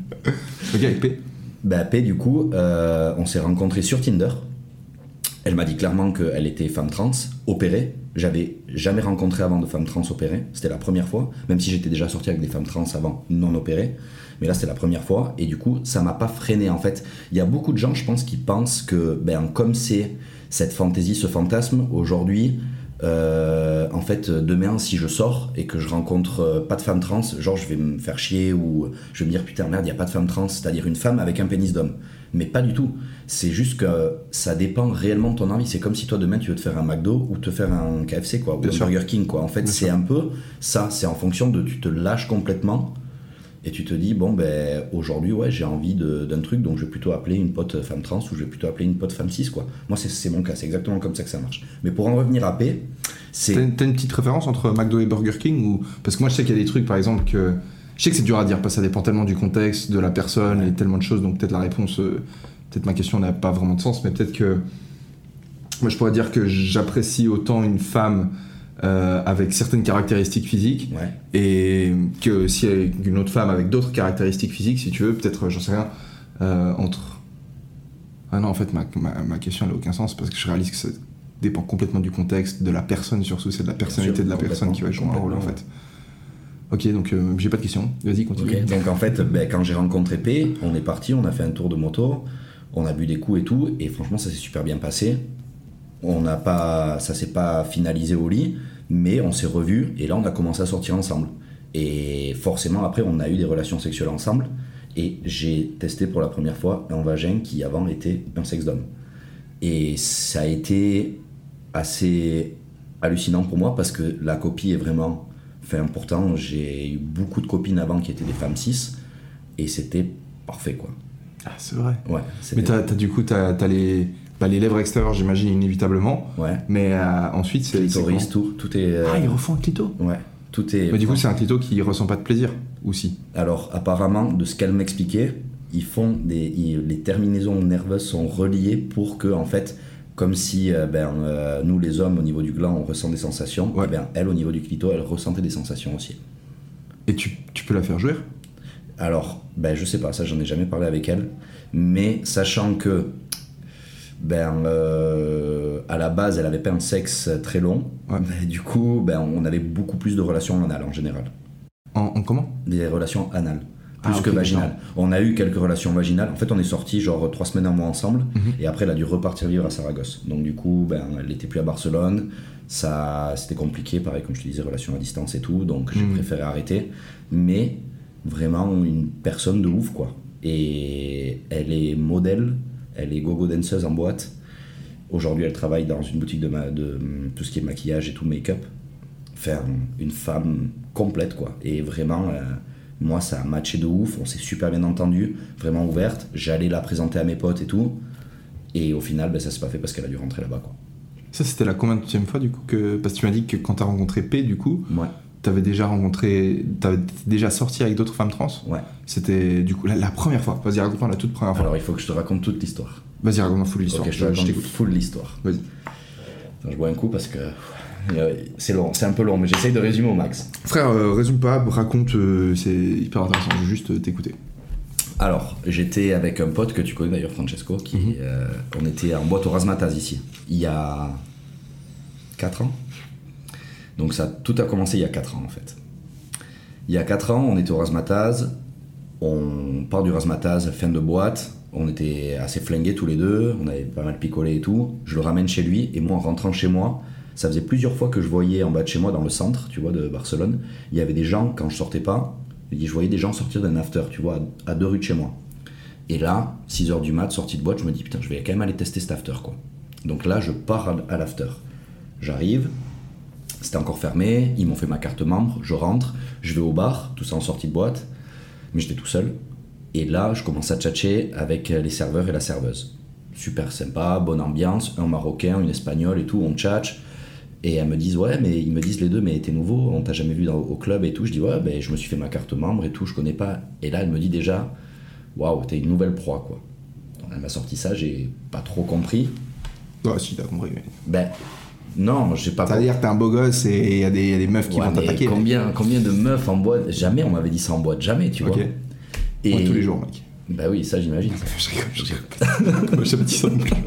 Ok, avec P. Ben, P, du coup, euh, on s'est rencontrés sur Tinder. Elle m'a dit clairement qu'elle était femme trans, opérée. J'avais jamais rencontré avant de femme trans opérée. C'était la première fois, même si j'étais déjà sorti avec des femmes trans avant, non opérées. Mais là, c'était la première fois. Et du coup, ça m'a pas freiné, en fait. Il y a beaucoup de gens, je pense, qui pensent que, ben, comme c'est cette fantaisie, ce fantasme, aujourd'hui, euh, en fait, demain, si je sors et que je rencontre euh, pas de femme trans, genre, je vais me faire chier ou je vais me dire, putain, merde, il n'y a pas de femme trans, c'est-à-dire une femme avec un pénis d'homme. Mais pas du tout. C'est juste que ça dépend réellement de ton envie. C'est comme si toi, demain, tu veux te faire un McDo ou te faire un K F C, quoi, ou Bien un sûr. Burger King, quoi. En fait, Bien c'est sûr. un peu ça. C'est en fonction de, tu te lâches complètement et tu te dis, bon, ben, aujourd'hui, ouais, j'ai envie de- d'un truc, donc je vais plutôt appeler une pote femme trans ou je vais plutôt appeler une pote femme cis, quoi. Moi, c'est c'est mon cas. C'est exactement comme ça que ça marche. Mais pour en revenir à P, c'est... T'as une, t'as une petite référence entre McDo et Burger King ou... Parce que moi je sais qu'il y a des trucs par exemple que... Je sais que c'est dur à dire parce que ça dépend tellement du contexte, de la personne et tellement de choses, donc peut-être la réponse... euh, Peut-être ma question n'a pas vraiment de sens, mais peut-être que... Moi je pourrais dire que j'apprécie autant une femme euh, avec certaines caractéristiques physiques Ouais. et que si elle est une autre femme avec d'autres caractéristiques physiques, si tu veux, peut-être, j'en sais rien, euh, entre... Ah non, en fait, ma, ma, ma question n'a aucun sens parce que je réalise que ça dépend complètement du contexte, de la personne surtout, c'est de la personnalité sûr, de la personne qui va jouer un rôle en complètement, fait. Ok, donc euh, j'ai pas de questions, vas-y, continue. Ok, donc en fait, ben, quand j'ai rencontré P, on est parti, on a fait un tour de moto, on a bu des coups et tout, et franchement, ça s'est super bien passé. On n'a pas, ça s'est pas finalisé au lit, mais on s'est revus, et là, on a commencé à sortir ensemble. Et forcément, après, on a eu des relations sexuelles ensemble, et j'ai testé pour la première fois un vagin qui avant était un sexe d'homme. Et ça a été assez hallucinant pour moi, parce que la copie est vraiment... Enfin, pourtant, j'ai eu beaucoup de copines avant qui étaient des femmes cis, et c'était parfait, quoi. Ah, c'est vrai. Ouais, Mais c'était... t'as, t'as, du coup, t'as, t'as les, bah, les lèvres extérieures, j'imagine, inévitablement, Ouais, mais euh, ensuite c'est... clitoris, c'est tout, tout est... euh, comment Ah, ils refont un clito. Ouais, tout est... Mais du coup, c'est un clito qui ressent pas de plaisir, ou si? Alors, apparemment, de ce qu'elle m'expliquait, ils font des... ils- les terminaisons nerveuses sont reliées pour que, en fait, comme si euh, ben, euh, nous, les hommes, au niveau du gland, on ressent des sensations, Ouais. et ben, elle, au niveau du clito, elle ressentait des sensations aussi. Et tu, tu peux la faire jouir? Alors, ben, je sais pas, ça, j'en ai jamais parlé avec elle, mais sachant que, ben, euh, à la base, elle avait pas un sexe très long, Ouais. ben, du coup, ben, on avait beaucoup plus de relations anales en général. En, en comment? Des relations anales, plus Ah, ok, que vaginales. d'accord. On a eu quelques relations vaginales. En fait, on est sortis genre trois semaines, un mois ensemble, Mhm. et après, elle a dû repartir vivre à Saragosse. Donc, du coup, ben, elle n'était plus à Barcelone. Ça, c'était compliqué, pareil, comme je te disais, relations à distance et tout. Donc, j'ai Mhm. préféré arrêter. Mais vraiment, une personne de ouf, quoi. Et elle est modèle, elle est gogo danseuse en boîte. Aujourd'hui, elle travaille dans une boutique de, ma- de tout ce qui est maquillage et tout, make-up. Faire une femme complète, quoi. Et vraiment, euh, moi, ça a matché de ouf. On s'est super bien entendu, vraiment ouverte. J'allais la présenter à mes potes et tout. Et au final, ben, ça s'est pas fait parce qu'elle a dû rentrer là-bas, quoi. Ça, c'était la combienième fois, du coup que... Parce que tu m'as dit que quand t'as rencontré P, du coup, ouais. t'avais déjà rencontré... T'avais déjà sorti avec d'autres femmes trans. Ouais. C'était, du coup, la, la première fois. Vas-y, raconte-moi la toute première fois. Alors, il faut que je te raconte toute l'histoire. Vas-y, raconte-moi full l'histoire. Ok, je te raconte je full l'histoire. Vas-y. Attends, je bois un coup parce que... C'est long, c'est un peu long, mais j'essaye de résumer au max. Frère, euh, résume pas, raconte, euh, c'est hyper intéressant, je veux juste euh, t'écouter. Alors, j'étais avec un pote que tu connais d'ailleurs, Francesco, qui, mm-hmm. euh, on était en boîte au Razmataz ici, il y a quatre ans. Donc ça, tout a commencé il y a quatre ans en fait. Il y a quatre ans, on était au Razmataz, on part du Razmataz, fin de boîte, on était assez flingués tous les deux, on avait pas mal picolé et tout. Je le ramène chez lui, et moi en rentrant chez moi, ça faisait plusieurs fois que je voyais en bas de chez moi, dans le centre, tu vois, de Barcelone, il y avait des gens, quand je sortais pas, je voyais des gens sortir d'un after, tu vois, à deux rues de chez moi. Et là, six heures du mat, sortie de boîte, je me dis, putain, je vais quand même aller tester cet after, quoi. Donc là, je pars à l'after. J'arrive, c'était encore fermé, ils m'ont fait ma carte membre, je rentre, je vais au bar, tout ça en sortie de boîte, mais j'étais tout seul. Et là, je commence à tchatcher avec les serveurs et la serveuse. Super sympa, bonne ambiance, un Marocain, une Espagnole et tout, on tchatche. Et elles me disent, ouais, mais ils me disent les deux, mais t'es nouveau, on t'a jamais vu dans, au club et tout. Je dis, ouais, ben je me suis fait ma carte membre et tout, je connais pas. Et là, elle me dit déjà, waouh, t'es une nouvelle proie, quoi. Donc, elle m'a sorti ça, j'ai pas trop compris. Ouais, si, t'as compris, mais. Ben, non, j'ai pas. Ça veut dire que t'es un beau gosse et il y, y a des meufs qui ouais, vont t'attaquer. Combien, combien de meufs en boîte? Jamais on m'avait dit ça en boîte, jamais, tu okay. vois. Et... Moi, tous les jours, mec. Bah oui, ça j'imagine. je rigole, je rigole. Moi, j'ai dit ça non plus.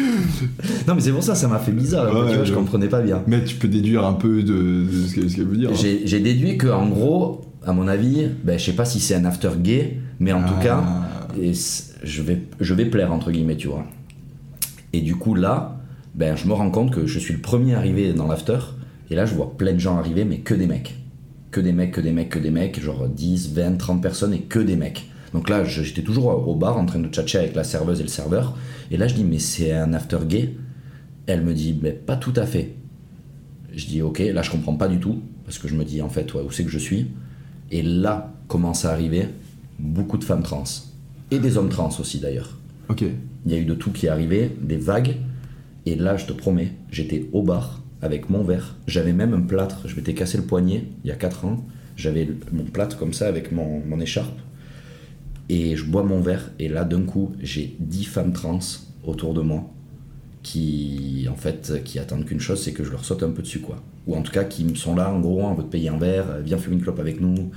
Non, mais c'est pour ça, ça m'a fait bizarre. Ouais, tu vois, je comprenais pas bien. Mais tu peux déduire un peu de, de ce qu'elle veut dire. J'ai, j'ai déduit que, en gros, à mon avis, ben, je sais pas si c'est un after gay, mais en ah. tout cas, et je vais, je vais plaire, entre guillemets, tu vois. Et du coup, là, ben, je me rends compte que je suis le premier arrivé dans l'after, et là, je vois plein de gens arriver, mais que des mecs. Que des mecs, que des mecs, que des mecs, genre dix, vingt, trente personnes, et que des mecs. Donc là, j'étais toujours au bar en train de tchatcher avec la serveuse et le serveur. Et là, je dis, mais c'est un after gay? Elle me dit, mais pas tout à fait. Je dis, ok, là, je comprends pas du tout. Parce que je me dis, en fait, ouais, où c'est que je suis? Et là, commence à arriver beaucoup de femmes trans. Et des hommes trans aussi, d'ailleurs. Ok. Il y a eu de tout qui est arrivé, des vagues. Et là, je te promets, j'étais au bar avec mon verre. J'avais même un plâtre. Je m'étais cassé le poignet il y a quatre ans. J'avais mon plâtre comme ça avec mon, mon écharpe. Et je bois mon verre, et là, d'un coup, j'ai dix femmes trans autour de moi qui, en fait, qui attendent qu'une chose, c'est que je leur saute un peu dessus, quoi. Ou en tout cas, qui me sont là, en gros, on veut te payer un verre, viens fumer une clope avec nous.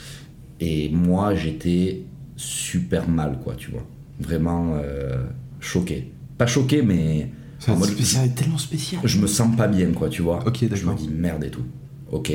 Et moi, j'étais super mal, quoi, tu vois. Vraiment euh, choqué. Pas choqué, mais... C'est mode, spécial, tellement spécial. Je me sens pas bien, quoi, tu vois. Ok, d'accord. Je me dis merde et tout. Ok.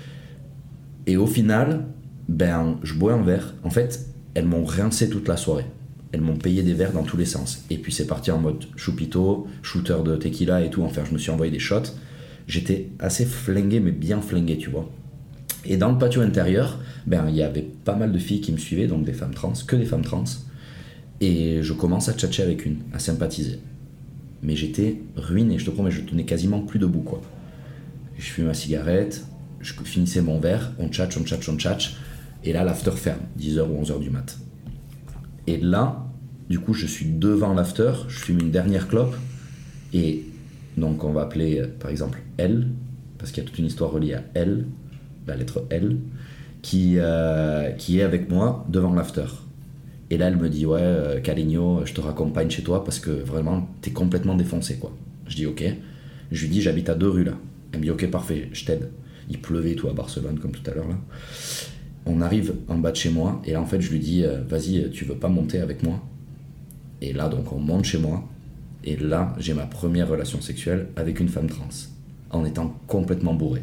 Et au final, ben, je bois un verre. En fait... Elles m'ont rincé toute la soirée. Elles m'ont payé des verres dans tous les sens. Et puis c'est parti en mode choupito, shooter de tequila et tout. Enfin, je me suis envoyé des shots. J'étais assez flingué, mais bien flingué, tu vois. Et dans le patio intérieur, ben, il y avait pas mal de filles qui me suivaient, donc des femmes trans, que des femmes trans. Et je commence à tchatcher avec une, à sympathiser. Mais j'étais ruiné, je te promets, je tenais quasiment plus debout, quoi. Je fume ma cigarette, je finissais mon verre, on tchatche, on tchatche, on tchatche. Et là, l'after ferme, dix heures ou onze heures du mat. Et là, du coup, je suis devant l'after, je fume une dernière clope, et donc on va appeler, par exemple, elle, parce qu'il y a toute une histoire reliée à elle, la lettre L, qui, euh, qui est avec moi devant l'after. Et là, elle me dit, ouais, euh, Carigno, je te raccompagne chez toi, parce que vraiment, t'es complètement défoncé, quoi. Je dis, ok. Je lui dis, j'habite à deux rues, là. Elle me dit, ok, parfait, je t'aide. Il pleuvait, tout à Barcelone, comme tout à l'heure, là. On arrive en bas de chez moi, et là en fait je lui dis euh, vas-y, tu veux pas monter avec moi? Et là donc on monte chez moi, et là j'ai ma première relation sexuelle avec une femme trans, en étant complètement bourré.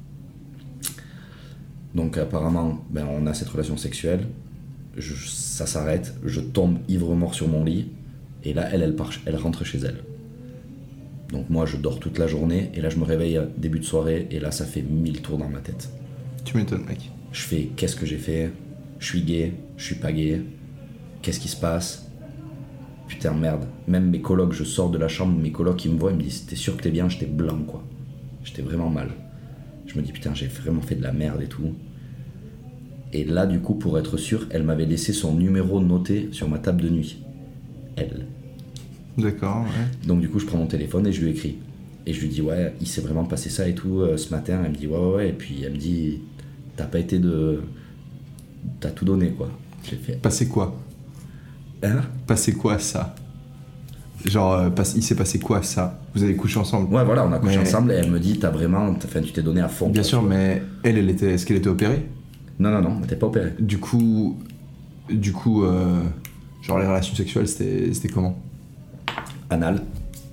Donc apparemment ben, on a cette relation sexuelle, je, ça s'arrête, je tombe ivre-mort sur mon lit, et là elle, elle, part, elle rentre chez elle. Donc moi je dors toute la journée, et là je me réveille début de soirée, et là ça fait mille tours dans ma tête. Tu m'étonnes, mec. Je fais, qu'est-ce que j'ai fait? Je suis gay, je suis pas gay, qu'est-ce qui se passe? Putain, merde. Même mes colocs, je sors de la chambre, mes colocs, ils me voient, ils me disent, t'es sûr que t'es bien? J'étais blanc, quoi. J'étais vraiment mal. Je me dis, putain, j'ai vraiment fait de la merde et tout. Et là, du coup, pour être sûr, elle m'avait laissé son numéro noté sur ma table de nuit. Elle. D'accord, ouais. Donc, du coup, je prends mon téléphone et je lui écris. Et je lui dis ouais, il s'est vraiment passé ça et tout euh, ce matin. Elle me dit ouais ouais ouais. Et puis elle me dit t'as pas été de, t'as tout donné quoi. J'ai fait. Passé quoi? Hein? Passé quoi ça? Genre euh, passe... il s'est passé quoi ça? Vous avez couché ensemble? Ouais voilà, on a couché mais... ensemble et elle me dit t'as vraiment, enfin tu t'es donné à fond. Bien quoi, sûr, mais elle, elle était, est-ce qu'elle était opérée? Non non non, elle était pas opérée. Du coup, du coup, euh... genre les relations sexuelles, c'était, c'était comment? Anal.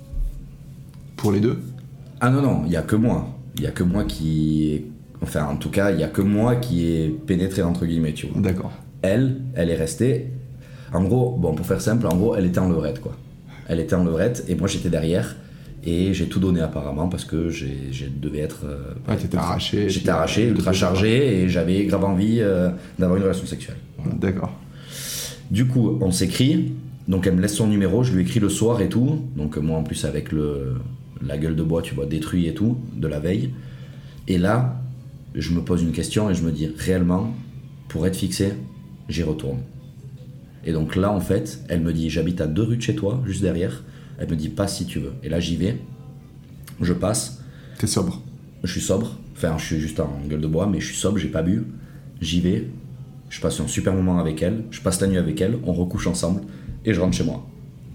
Pour les deux? Ah non non, il y a que moi, il y a que moi qui, enfin en tout cas il y a que moi qui est pénétré entre guillemets, tu vois. D'accord. Elle, elle est restée. En gros, bon pour faire simple, en gros elle était en levrette quoi. Elle était en levrette et moi j'étais derrière et j'ai tout donné apparemment parce que j'ai, j'ai devais être. Euh, ouais, t'étais arraché. J'étais arraché, ultra chargé et j'avais grave envie euh, d'avoir une relation sexuelle. Voilà. D'accord. Du coup, on s'écrit. Donc elle me laisse son numéro, je lui écris le soir et tout. Donc moi en plus avec le la gueule de bois, tu vois, détruit et tout de la veille. Et là, je me pose une question et je me dis réellement, pour être fixé, j'y retourne. Et donc là, en fait, elle me dit, j'habite à deux rues de chez toi, juste derrière. Elle me dit, passe si tu veux. Et là, j'y vais. Je passe. T'es sobre? Je suis sobre. Enfin, je suis juste en gueule de bois, mais je suis sobre, j'ai pas bu. J'y vais. Je passe un super moment avec elle. Je passe la nuit avec elle. On recouche ensemble. Et je rentre chez moi.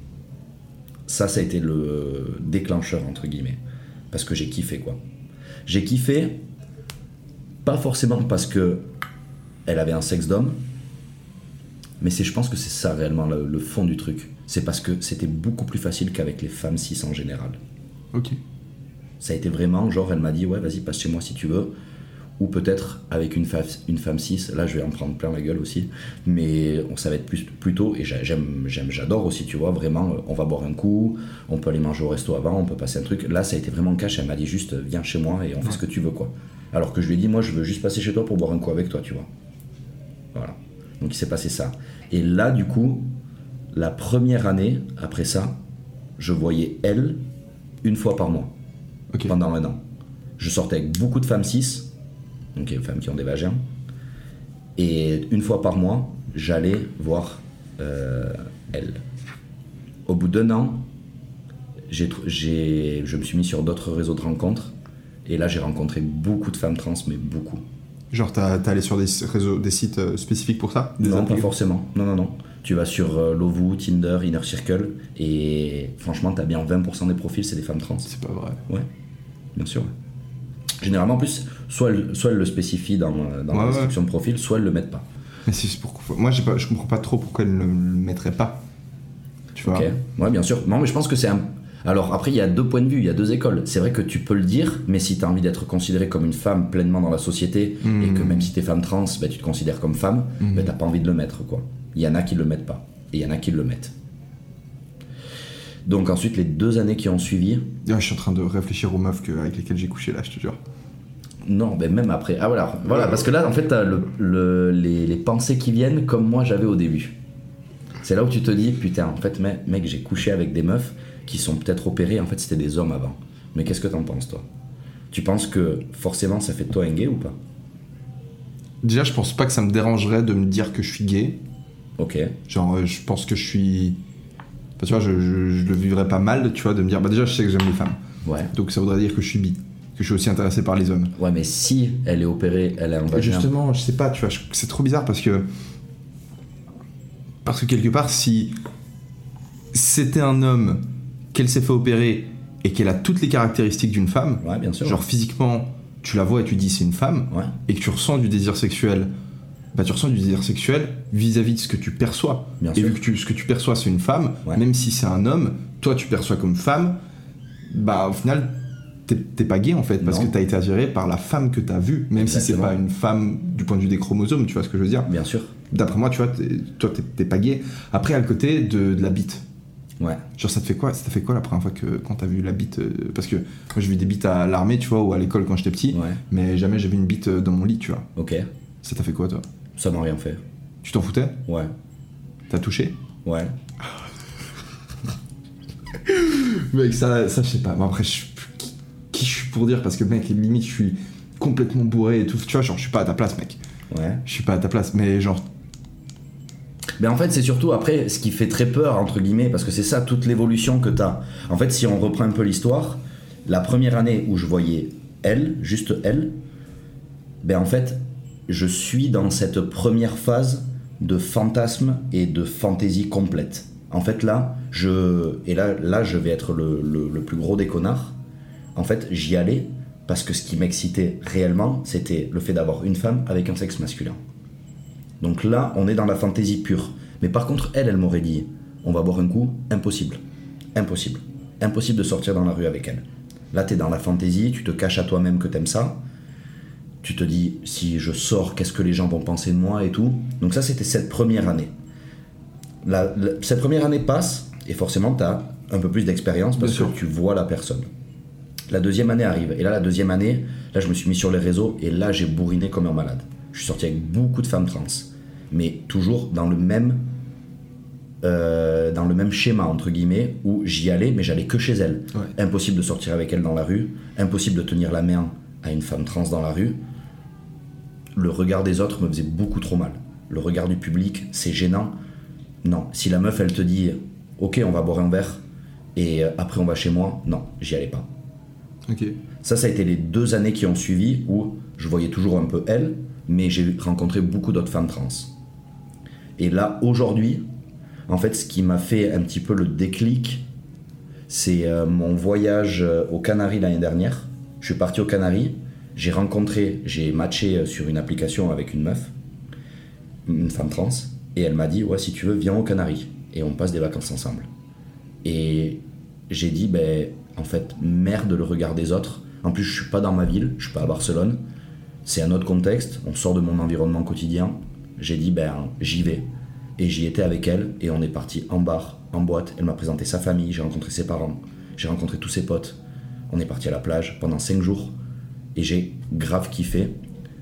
Ça, ça a été le déclencheur, entre guillemets. Parce que j'ai kiffé, quoi. J'ai kiffé, pas forcément parce que elle avait un sexe d'homme, mais c'est, je pense que c'est ça réellement le, le fond du truc. C'est parce que c'était beaucoup plus facile qu'avec les femmes cis en général. Ok. Ça a été vraiment, genre, elle m'a dit, ouais, vas-y, passe chez moi si tu veux. Ou peut-être avec une, fa- une femme cis, là je vais en prendre plein la gueule aussi, mais ça va être plus, plus tôt, et j'aime, j'aime, j'adore aussi, tu vois, vraiment, on va boire un coup, on peut aller manger au resto avant, on peut passer un truc. Là ça a été vraiment cash, elle m'a dit juste, viens chez moi et on fait ce que tu veux, quoi. Alors que je lui ai dit, moi je veux juste passer chez toi pour boire un coup avec toi, tu vois. Voilà. Donc il s'est passé ça. Et là du coup, la première année, après ça, je voyais elle une fois par mois, okay. Pendant un an. Je sortais avec beaucoup de femmes cis, donc il y a des femmes qui ont des vagins, et une fois par mois j'allais voir euh, elle. Au bout d'un an, j'ai, j'ai, je me suis mis sur d'autres réseaux de rencontres, et là j'ai rencontré beaucoup de femmes trans, mais beaucoup. Genre t'as, t'es allé sur des réseaux, des sites spécifiques pour ça? Des Non, pas forcément, non non non. Tu vas sur euh, Lovoo, Tinder, Inner Circle, et franchement t'as bien vingt pour cent des profils c'est des femmes trans. C'est pas vrai? Ouais, bien sûr. Ouais. Généralement, en plus, soit elle, soit elle le spécifie dans, dans ouais, la description ouais. de profil, soit elle le met pas. Mais c'est pourquoi. Moi, j'ai pas, je comprends pas trop pourquoi elle ne le mettrait pas. Tu vois? Ok, ouais, bien sûr. Non, mais je pense que c'est un. Alors, après, il y a deux points de vue, il y a deux écoles. C'est vrai que tu peux le dire, mais si tu as envie d'être considéré comme une femme pleinement dans la société, mmh. et que même si tu es femme trans, bah, tu te considères comme femme, mmh. bah, tu n'as pas envie de le mettre, quoi. Il y en a qui le mettent pas, et il y en a qui le mettent. Donc ensuite, les deux années qui ont suivi... Ouais, je suis en train de réfléchir aux meufs que, avec lesquelles j'ai couché là, je te jure. Non, ben même après. Ah voilà, voilà, parce que là, en fait, t'as le, le, les, les pensées qui viennent comme moi j'avais au début. C'est là où tu te dis, putain, en fait, mec, mec j'ai couché avec des meufs qui sont peut-être opérées, en fait, c'était des hommes avant. Mais qu'est-ce que t'en penses, toi? Tu penses que forcément ça fait de toi un gay ou pas? Déjà, je pense pas que ça me dérangerait de me dire que je suis gay. Ok. Genre, je pense que je suis... Enfin, tu vois, je, je, je le vivrais pas mal, tu vois, de me dire, bah déjà, je sais que j'aime les femmes. Ouais. Donc ça voudrait dire que je suis bi. Que je suis aussi intéressé par les hommes. Ouais, mais si elle est opérée, elle a un vagin. Justement, je sais pas, tu vois, je, c'est trop bizarre parce que. Parce que quelque part, si c'était un homme, qu'elle s'est fait opérer et qu'elle a toutes les caractéristiques d'une femme, ouais, bien sûr. Genre physiquement, tu la vois et tu dis c'est une femme, ouais. et que tu ressens du désir sexuel, bah tu ressens du désir sexuel vis-à-vis de ce que tu perçois. Bien et sûr. vu que tu, ce que tu perçois c'est une femme, ouais. même si c'est un homme, toi tu perçois comme femme, bah au final. T'es, t'es pas gay en fait, parce non. que t'as été attiré par la femme que t'as vue, même Exactement. Si c'est pas une femme du point de vue des chromosomes, tu vois ce que je veux dire? Bien sûr. D'après moi, tu vois, t'es, toi t'es, t'es pas gay. Après, à le côté de, de la bite. Ouais. Genre, ça te fait quoi? Ça te fait quoi la première fois que quand t'as vu la bite? Parce que moi, j'ai vu des bites à l'armée, tu vois, ou à l'école quand j'étais petit, ouais. mais jamais j'ai vu une bite dans mon lit, tu vois. Ok. Ça t'a fait quoi, toi? Ça m'a rien fait. Tu t'en foutais? Ouais. T'as touché? Ouais. Mec, ça, ça je sais pas. Bon, après, je qui je suis pour dire, parce que mec, limite je suis complètement bourré et tout, tu vois, genre je suis pas à ta place, mec. Ouais. Je suis pas à ta place, mais genre. Ben en fait, c'est surtout après ce qui fait très peur, entre guillemets, parce que c'est ça toute l'évolution que t'as. En fait, si on reprend un peu l'histoire, La première année où je voyais elle, juste elle, ben en fait, je suis dans cette première phase de fantasme et de fantaisie complète. En fait, là, je, et là, là, je vais être le, le, le plus gros des connards. En fait, j'y allais parce que ce qui m'excitait réellement, c'était le fait d'avoir une femme avec un sexe masculin. Donc là, on est dans la fantaisie pure. Mais par contre, elle, elle m'aurait dit, on va boire un coup, impossible. Impossible. Impossible de sortir dans la rue avec elle. Là, t'es dans la fantaisie, tu te caches à toi-même que t'aimes ça. Tu te dis, si je sors, qu'est-ce que les gens vont penser de moi et tout. Donc ça, c'était cette première année. La, la, cette première année passe, et forcément, t'as un peu plus d'expérience parce que tu vois la personne. La deuxième année arrive, et là, la deuxième année, là, je me suis mis sur les réseaux, et là, j'ai bourriné comme un malade. Je suis sorti avec beaucoup de femmes trans, mais toujours dans le même... Euh, dans le même schéma entre guillemets où j'y allais mais j'allais que chez elle. Ouais. Impossible de sortir avec elle dans la rue, impossible de tenir la main à une femme trans dans la rue. Le regard des autres me faisait beaucoup trop mal. Le regard du public, c'est gênant. Non, si la meuf elle te dit ok on va boire un verre et après on va chez moi, non, j'y allais pas. Okay. Ça, ça a été les deux années qui ont suivi où je voyais toujours un peu elle, mais j'ai rencontré beaucoup d'autres femmes trans. Et là aujourd'hui, en fait, ce qui m'a fait un petit peu le déclic, c'est euh, mon voyage aux Canaries l'année dernière. Je suis parti aux Canaries, j'ai rencontré, j'ai matché sur une application avec une meuf, une femme trans, et elle m'a dit, ouais, si tu veux, viens aux Canaries, et on passe des vacances ensemble. Et j'ai dit, ben, en fait, merde le regard des autres. En plus, je suis pas dans ma ville, je suis pas à Barcelone, c'est un autre contexte, on sort de mon environnement quotidien. J'ai dit, ben, j'y vais. Et j'y étais avec elle, et on est parti en bar, en boîte. Elle m'a présenté sa famille, j'ai rencontré ses parents, j'ai rencontré tous ses potes. On est parti à la plage pendant cinq jours, et j'ai grave kiffé.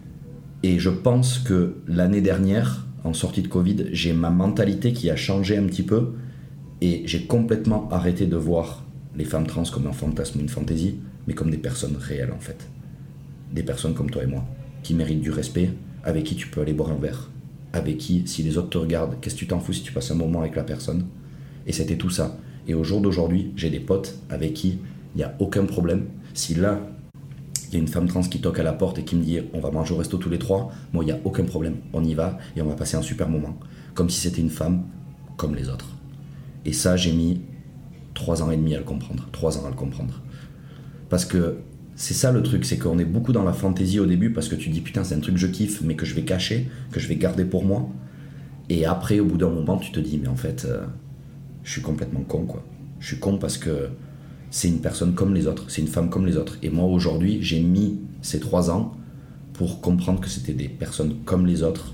Et je pense que l'année dernière, en sortie de Covid, j'ai ma mentalité qui a changé un petit peu, et j'ai complètement arrêté de voir les femmes trans comme un fantasme ou une fantaisie, mais comme des personnes réelles en fait. Des personnes comme toi et moi, qui méritent du respect, avec qui tu peux aller boire un verre. Avec qui, si les autres te regardent, qu'est-ce que tu t'en fous si tu passes un moment avec la personne? Et c'était tout ça. Et au jour d'aujourd'hui, j'ai des potes avec qui il n'y a aucun problème. Si là, il y a une femme trans qui toque à la porte et qui me dit « on va manger au resto tous les trois », moi, il n'y a aucun problème. On y va et on va passer un super moment. Comme si c'était une femme comme les autres. Et ça, j'ai mis trois ans et demi à le comprendre. Trois ans à le comprendre. Parce que c'est ça le truc, c'est qu'on est beaucoup dans la fantaisie au début parce que tu te dis putain c'est un truc que je kiffe mais que je vais cacher, que je vais garder pour moi. Et après au bout d'un moment tu te dis mais en fait euh, je suis complètement con quoi. Je suis con parce que c'est une personne comme les autres, c'est une femme comme les autres. Et moi aujourd'hui j'ai mis ces trois ans pour comprendre que c'était des personnes comme les autres,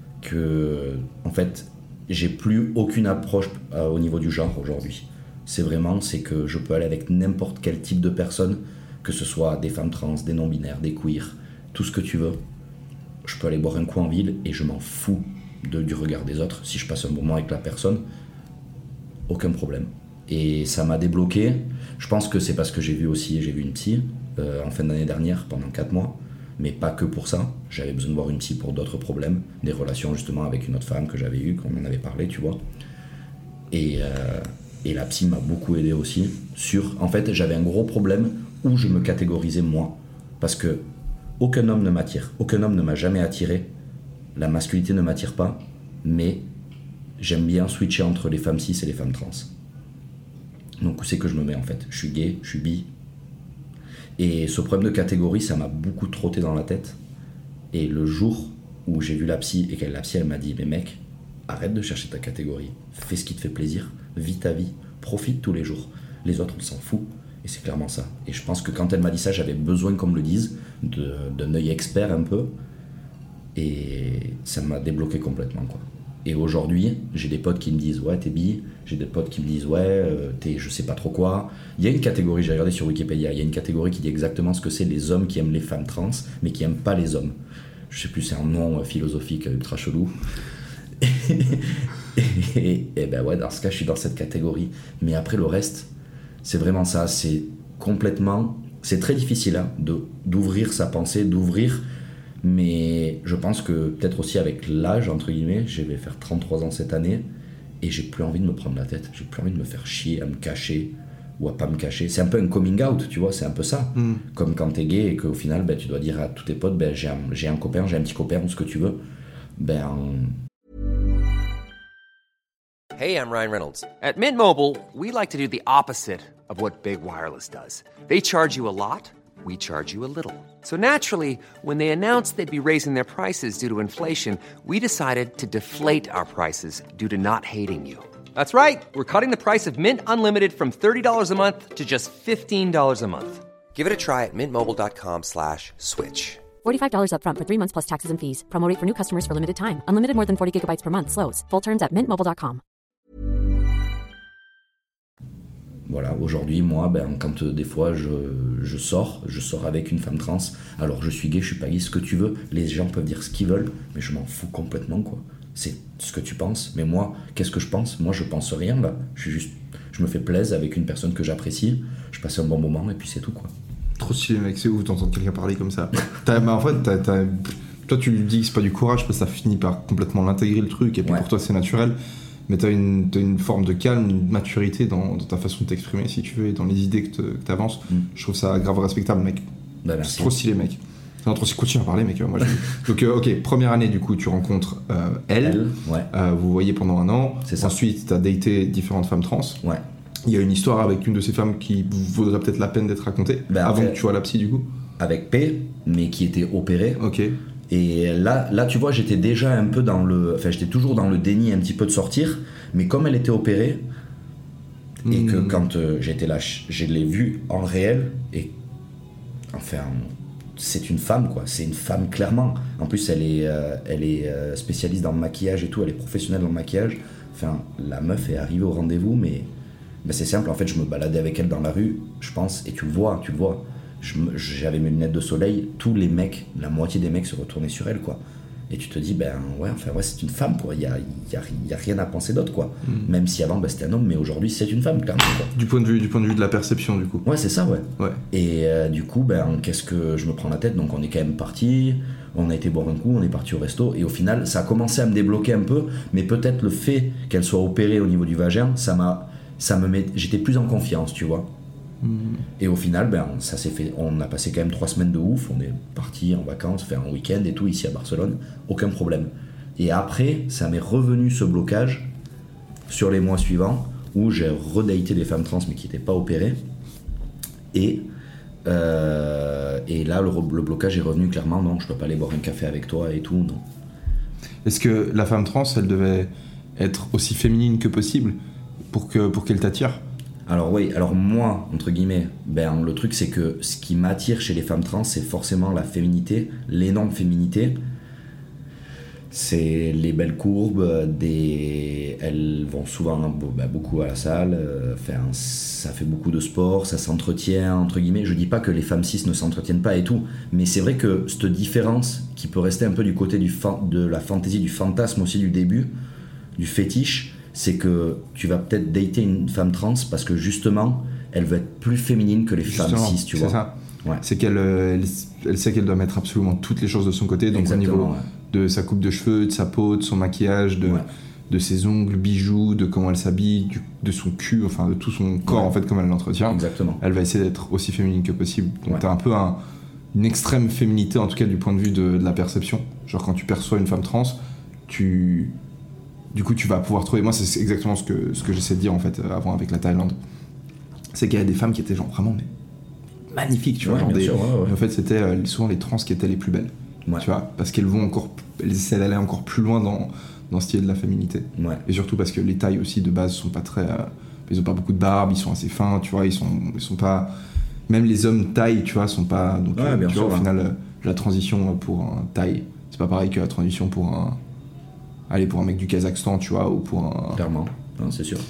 que en fait j'ai plus aucune approche euh, au niveau du genre aujourd'hui. C'est vraiment, c'est que je peux aller avec n'importe quel type de personne, que ce soit des femmes trans, des non-binaires, des queers, tout ce que tu veux. Je peux aller boire un coup en ville et je m'en fous de, du regard des autres. Si je passe un bon moment avec la personne, aucun problème. Et ça m'a débloqué. Je pense que c'est parce que j'ai vu aussi, j'ai vu une psy euh, en fin d'année dernière pendant quatre mois, mais pas que pour ça. J'avais besoin de voir une psy pour d'autres problèmes, des relations justement avec une autre femme que j'avais eue, qu'on en avait parlé, tu vois. Et, euh, et la psy m'a beaucoup aidé aussi sur... En fait, j'avais un gros problème où je me catégorisais moi, parce que aucun homme ne m'attire, aucun homme ne m'a jamais attiré, la masculinité ne m'attire pas, mais j'aime bien switcher entre les femmes cis et les femmes trans. Donc où c'est que je me mets en fait? Je suis gay, je suis bi, et ce problème de catégorie ça m'a beaucoup trotté dans la tête, et le jour où j'ai vu la psy et qu'elle la psy elle m'a dit mais mec, arrête de chercher ta catégorie, fais ce qui te fait plaisir, vis ta vie, profite tous les jours, les autres on s'en fout. Et c'est clairement ça. Et je pense que quand elle m'a dit ça, j'avais besoin qu'on me le dise, de, d'un œil expert un peu. Et ça m'a débloqué complètement, quoi. Et aujourd'hui, j'ai des potes qui me disent « ouais, t'es bi », j'ai des potes qui me disent « ouais, euh, t'es je sais pas trop quoi ». Il y a une catégorie, j'ai regardé sur Wikipédia, il y a une catégorie qui dit exactement ce que c'est les hommes qui aiment les femmes trans, mais qui aiment pas les hommes. Je sais plus, c'est un nom philosophique ultra chelou. et, et, et ben ouais, dans ce cas, je suis dans cette catégorie. Mais après, le reste... C'est vraiment ça, c'est complètement... C'est très difficile hein, de, d'ouvrir sa pensée, d'ouvrir, mais je pense que peut-être aussi avec l'âge, entre guillemets, je vais faire trente-trois ans cette année, et j'ai plus envie de me prendre la tête, j'ai plus envie de me faire chier, à me cacher ou à pas me cacher. C'est un peu un coming out, tu vois, c'est un peu ça. Mm. Comme quand t'es gay et qu'au final, ben, tu dois dire à tous tes potes, ben, j'ai, un, j'ai un copain, j'ai un petit copain, ou ce que tu veux. Ben... Hey, I'm Ryan Reynolds. At Mint Mobile, we like to do the opposite of what Big Wireless does. They charge you a lot, we charge you a little. So naturally, when they announced they'd be raising their prices due to inflation, we decided to deflate our prices due to not hating you. That's right. We're cutting the price of Mint Unlimited from thirty dollars a month to just fifteen dollars a month. Give it a try at mintmobile.com slash switch. forty-five dollars up front for three months plus taxes and fees. Promo rate for new customers for limited time. Unlimited more than forty gigabytes per month. Slows full terms at mint mobile dot com. Voilà, aujourd'hui, moi, ben, quand euh, des fois je, je sors, je sors avec une femme trans, alors je suis gay, je suis pas gay, ce que tu veux, les gens peuvent dire ce qu'ils veulent, mais je m'en fous complètement, quoi. C'est ce que tu penses, mais moi, qu'est-ce que je pense ? Moi, je pense rien, là. Je suis juste, je me fais plaisir avec une personne que j'apprécie, je passe un bon moment, et puis c'est tout, quoi. Trop stylé, mec, c'est ouf d'entendre quelqu'un parler comme ça. T'as, bah, en fait, t'as, t'as, toi, tu lui dis que c'est pas du courage, parce que ça finit par complètement l'intégrer, le truc, et puis ouais. Pour toi, c'est naturel. Mais t'as une, t'as une forme de calme, une maturité dans, dans ta façon de t'exprimer, si tu veux, et dans les idées que, te, que t'avances. Mm. Je trouve ça grave respectable, mec. Bah, c'est trop stylé, mec. Non, trop stylé. Continue à parler, mec. Moi, je... Donc, euh, ok, première année, du coup, tu rencontres euh, elle. elle ouais. euh, vous voyez pendant un an. C'est ça. Ensuite, t'as daté différentes femmes trans. Ouais. Il y a une histoire avec une de ces femmes qui vaudrait peut-être la peine d'être racontée. Bah, avant après, que tu vois la psy, du coup. Avec P, mais qui était opérée. Ok. Et là, là, tu vois, j'étais déjà un peu dans le... Enfin, j'étais toujours dans le déni un petit peu de sortir. Mais comme elle était opérée, mmh. et que quand euh, j'étais là, je l'ai vue en réel, et... Enfin, c'est une femme, quoi. C'est une femme, clairement. En plus, elle est, euh, elle est euh, spécialiste dans le maquillage et tout. Elle est professionnelle dans le maquillage. Enfin, la meuf est arrivée au rendez-vous, mais... Ben, c'est simple. En fait, je me baladais avec elle dans la rue, je pense, et tu le vois, tu le vois. Je, j'avais mes lunettes de soleil, tous les mecs, la moitié des mecs se retournaient sur elle, quoi. Et tu te dis, ben ouais, enfin ouais, c'est une femme, quoi. Il y a, y a, y a rien à penser d'autre, quoi. Mm. Même si avant, ben, c'était un homme, mais aujourd'hui, c'est une femme, clairement, quoi. Du point de vue, du point de vue de la perception, du coup. Ouais, c'est ça, ouais. ouais. Et euh, du coup, ben, qu'est-ce que je me prends la tête ? Donc, on est quand même partis, on a été boire un coup, on est parti au resto, et au final, ça a commencé à me débloquer un peu, mais peut-être le fait qu'elle soit opérée au niveau du vagin, ça m'a, ça me met, j'étais plus en confiance, tu vois. Mmh. Et au final, ben, ça s'est fait. On a passé quand même trois semaines de ouf. On est parti en vacances, faire un week-end et tout ici à Barcelone, aucun problème. Et après, ça m'est revenu ce blocage sur les mois suivants où j'ai redaté des femmes trans mais qui n'étaient pas opérées. Et euh, et là, le, le blocage est revenu clairement. Non, je peux pas aller boire un café avec toi et tout. Non. Est-ce que la femme trans, elle devait être aussi féminine que possible pour que pour qu'elle t'attire ? Alors oui, alors moi, entre guillemets, ben, le truc c'est que ce qui m'attire chez les femmes trans, c'est forcément la féminité, l'énorme féminité. C'est les belles courbes, des... elles vont souvent ben, beaucoup à la salle, euh, enfin, ça fait beaucoup de sport, ça s'entretient, entre guillemets. Je dis pas que les femmes cis ne s'entretiennent pas et tout, mais c'est vrai que cette différence qui peut rester un peu du côté du fan... de la fantaisie, du fantasme aussi du début, du fétiche, c'est que tu vas peut-être dater une femme trans parce que justement, elle veut être plus féminine que les justement, femmes cis, tu vois. C'est ça. Ouais. C'est qu'elle elle, elle sait qu'elle doit mettre absolument toutes les choses de son côté, donc exactement, au niveau ouais. de sa coupe de cheveux, de sa peau, de son maquillage, de, ouais. de ses ongles, bijoux, de comment elle s'habille, du, de son cul, enfin de tout son corps ouais. en fait, comme elle l'entretient. Exactement. Elle va essayer d'être aussi féminine que possible. Donc ouais. t'as un peu un, une extrême féminité, en tout cas du point de vue de, de la perception. Genre quand tu perçois une femme trans, tu... Du coup, tu vas pouvoir trouver... Moi, c'est exactement ce que, ce que j'essaie de dire, en fait, avant avec la Thaïlande. C'est qu'il y a des femmes qui étaient, genre, vraiment mais, magnifiques, tu vois. Ouais, genre des... sûr, ouais, ouais. En fait, c'était euh, souvent les trans qui étaient les plus belles, ouais. tu vois. Parce qu'elles vont encore... Elles essaient d'aller encore plus loin dans, dans ce qui est de la féminité. Ouais. Et surtout parce que les tailles, aussi, de base, sont pas très... Euh... Ils ont pas beaucoup de barbe, ils sont assez fins, tu vois. Ils sont, ils sont pas... Même les hommes taille, tu vois, sont pas... Donc, ouais, euh, bien tu sûr, vois, au ouais. final, euh, la transition pour un taille, c'est pas pareil que la transition pour un... Allez, pour un mec du Kazakhstan, tu vois, ou pour un... Clairement, non, c'est sûr.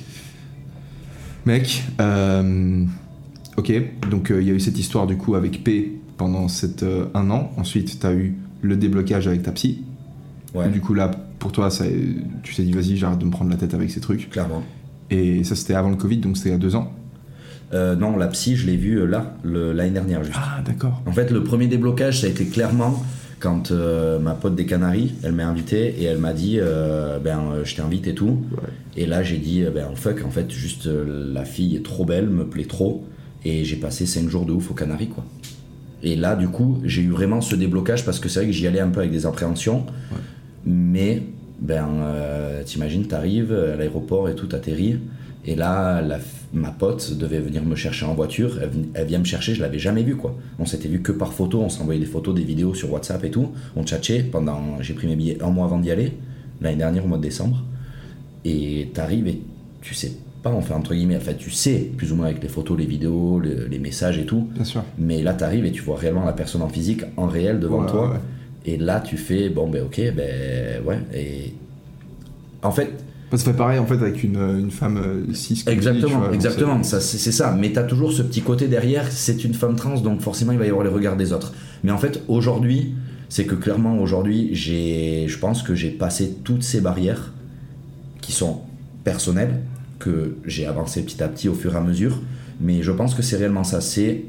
Mec, euh... ok, donc il euh, y a eu cette histoire du coup avec P pendant cette, euh, un an. Ensuite, t'as eu le déblocage avec ta psy. Ouais. Du coup, là, pour toi, ça, tu t'es dit, vas-y, j'arrête de me prendre la tête avec ces trucs. Clairement. Et ça, c'était avant le Covid, donc c'était il y a deux ans. Euh, non, la psy, je l'ai vue là, le, l'année dernière, juste. Ah, d'accord. En fait, le premier déblocage, ça a été clairement quand euh, ma pote des Canaries, elle m'a invité et elle m'a dit euh, ben euh, je t'invite et tout. Ouais. Et là j'ai dit ben fuck, en fait juste euh, la fille est trop belle, me plaît trop, et j'ai passé cinq jours de ouf aux Canaries quoi. Et là du coup j'ai eu vraiment ce déblocage parce que c'est vrai que j'y allais un peu avec des appréhensions, ouais. mais ben euh, t'imagines, t'arrives à l'aéroport et tout, t'atterris, et là la, ma pote devait venir me chercher en voiture, elle, elle vient me chercher, je l'avais jamais vue quoi. On s'était vu que par photo, on s'envoyait des photos, des vidéos sur WhatsApp et tout, on tchatchait pendant, j'ai pris mes billets un mois avant d'y aller, l'année dernière au mois de décembre, et t'arrives et tu sais pas, enfin entre guillemets, enfin tu sais plus ou moins avec les photos, les vidéos, les, les messages et tout, bien sûr. Mais là t'arrives et tu vois réellement la personne en physique, en réel devant ouais, toi, ouais. Et là tu fais, bon ben ok, ben ouais, et en fait... Ça fait pareil en fait avec une, une femme cis. Exactement, dis, vois, exactement, ça, c'est, c'est ça. Mais t'as toujours ce petit côté derrière, c'est une femme trans, donc forcément il va y avoir les regards des autres. Mais en fait aujourd'hui, c'est que clairement aujourd'hui, j'ai, je pense que j'ai passé toutes ces barrières qui sont personnelles, que j'ai avancé petit à petit au fur et à mesure. Mais je pense que c'est réellement ça. C'est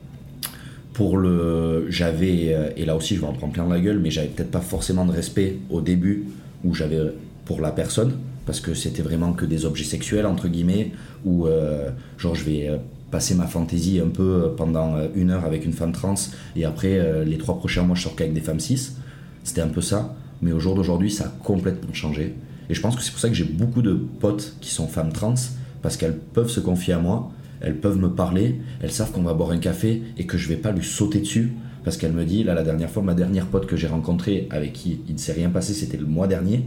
pour le, j'avais, et là aussi je vais en prendre plein la gueule, mais j'avais peut-être pas forcément de respect au début où j'avais pour la personne. Parce que c'était vraiment que des objets sexuels entre guillemets, où euh, genre je vais euh, passer ma fantaisie un peu pendant euh, une heure avec une femme trans, et après euh, les trois prochains mois je sors qu'avec des femmes cis. C'était un peu ça, mais au jour d'aujourd'hui ça a complètement changé, et je pense que c'est pour ça que j'ai beaucoup de potes qui sont femmes trans, parce qu'elles peuvent se confier à moi, elles peuvent me parler, elles savent qu'on va boire un café et que je vais pas lui sauter dessus, parce qu'elle me dit, là la dernière fois, ma dernière pote que j'ai rencontrée avec qui il ne s'est rien passé, c'était le mois dernier,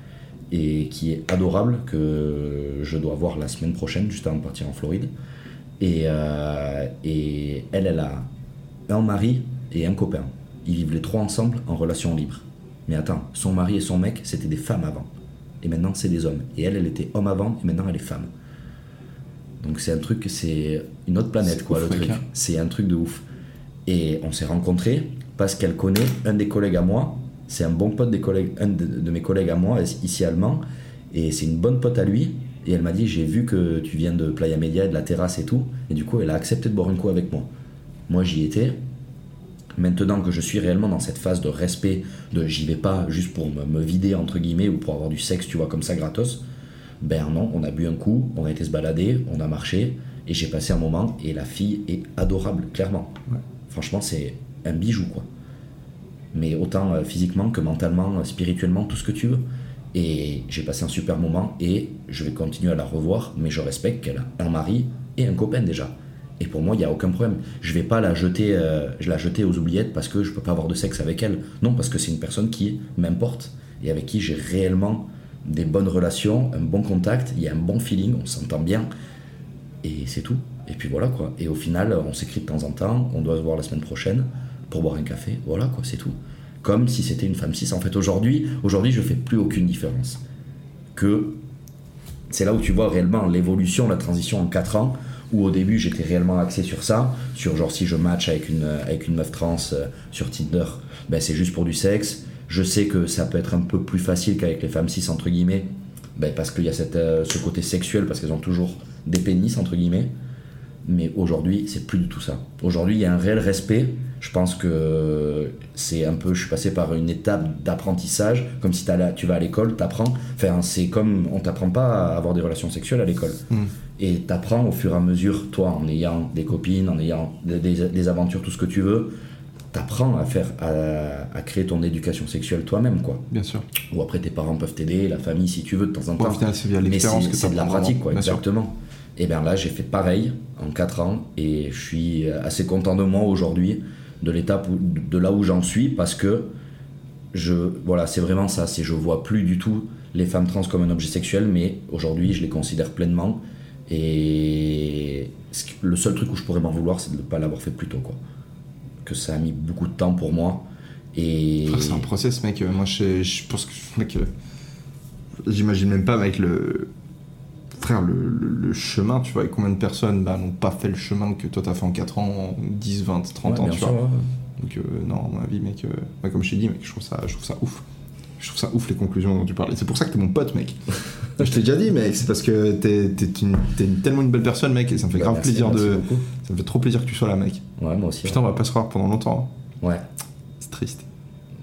et qui est adorable, que je dois voir la semaine prochaine, juste avant de partir en Floride. Et, euh, et elle, elle a un mari et un copain. Ils vivent les trois ensemble en relation libre. Mais attends, son mari et son mec, c'était des femmes avant. Et maintenant, c'est des hommes. Et elle, elle était homme avant, et maintenant, elle est femme. Donc c'est un truc, c'est une autre planète, c'est quoi, ouf, le truc. Hein. C'est un truc de ouf. Et on s'est rencontrés parce qu'elle connaît un des collègues à moi. C'est un bon pote des collègues, un de, de mes collègues à moi, ici allemand, et c'est une bonne pote à lui, et elle m'a dit, j'ai vu que tu viens de Playa Media, de la terrasse et tout, et du coup elle a accepté de boire un coup avec moi. Moi j'y étais, maintenant que je suis réellement dans cette phase de respect, de j'y vais pas juste pour me, me vider entre guillemets, ou pour avoir du sexe, tu vois, comme ça gratos, ben non, on a bu un coup, on a été se balader, on a marché, et j'ai passé un moment, et la fille est adorable, clairement. Ouais. Franchement c'est un bijou quoi. Mais autant euh, physiquement que mentalement, euh, spirituellement, tout ce que tu veux. Et j'ai passé un super moment, et je vais continuer à la revoir, mais je respecte qu'elle a un mari et un copain déjà. Et pour moi, il n'y a aucun problème. Je vais pas la jeter, euh, je la jeter aux oubliettes parce que je peux pas avoir de sexe avec elle. Non, parce que c'est une personne qui m'importe et avec qui j'ai réellement des bonnes relations, un bon contact, il y a un bon feeling, on s'entend bien. Et c'est tout. Et puis voilà quoi. Et au final, on s'écrit de temps en temps, on doit se voir la semaine prochaine pour boire un café, voilà quoi, c'est tout. Comme si c'était une femme cis. En fait, aujourd'hui, aujourd'hui, je fais plus aucune différence. Que c'est là où tu vois réellement l'évolution, la transition en quatre ans, où au début, j'étais réellement axé sur ça, sur genre si je match avec une, avec une meuf trans euh, sur Tinder, ben c'est juste pour du sexe. Je sais que ça peut être un peu plus facile qu'avec les femmes cis, entre guillemets, ben parce qu'il y a cette, euh, ce côté sexuel, parce qu'elles ont toujours des pénis, entre guillemets. Mais aujourd'hui, c'est plus du tout ça. Aujourd'hui, il y a un réel respect. Je pense que c'est un peu, je suis passé par une étape d'apprentissage, comme si tu vas à l'école, t'apprends. Enfin, c'est comme, on t'apprend pas à avoir des relations sexuelles à l'école. Mmh. Et t'apprends au fur et à mesure, toi, en ayant des copines, en ayant des, des, des aventures, tout ce que tu veux, t'apprends à faire, à, à créer ton éducation sexuelle toi-même, quoi. Bien sûr. Ou après, tes parents peuvent t'aider, la famille, si tu veux, de temps en temps. Au final, c'est via l'expérience Mais c'est, que c'est de la pratique, quoi, exactement. Sûr. Et bien là, j'ai fait pareil en quatre ans, et je suis assez content de moi aujourd'hui, de l'étape où, de là où j'en suis, parce que je, voilà, c'est vraiment ça, c'est je vois plus du tout les femmes trans comme un objet sexuel, mais aujourd'hui je les considère pleinement, et le seul truc où je pourrais m'en vouloir, c'est de ne pas l'avoir fait plus tôt, quoi. Que ça a mis beaucoup de temps pour moi, et... Frère, c'est un process, mec. Moi je, je pense que mec, j'imagine même pas, mec, le... Frère, le, le, le chemin, tu vois, et combien de personnes bah, n'ont pas fait le chemin que toi t'as fait en quatre ans, dix, vingt, trente ouais, ans, tu sûr, vois. Ouais. Donc, euh, non, à mon avis, mec, euh, ouais, comme je t'ai dit, mec, je trouve, ça, je trouve ça ouf. Je trouve ça ouf, les conclusions dont tu parlais. C'est pour ça que t'es mon pote, mec. Je t'ai déjà dit, mec, c'est parce que t'es, t'es, une, t'es une, tellement une belle personne, mec, et ça me fait bah, grave merci, plaisir merci de. Beaucoup. Ça me fait trop plaisir que tu sois là, mec. Ouais, moi aussi. Putain, ouais. on va pas se voir pendant longtemps. Ouais. C'est triste.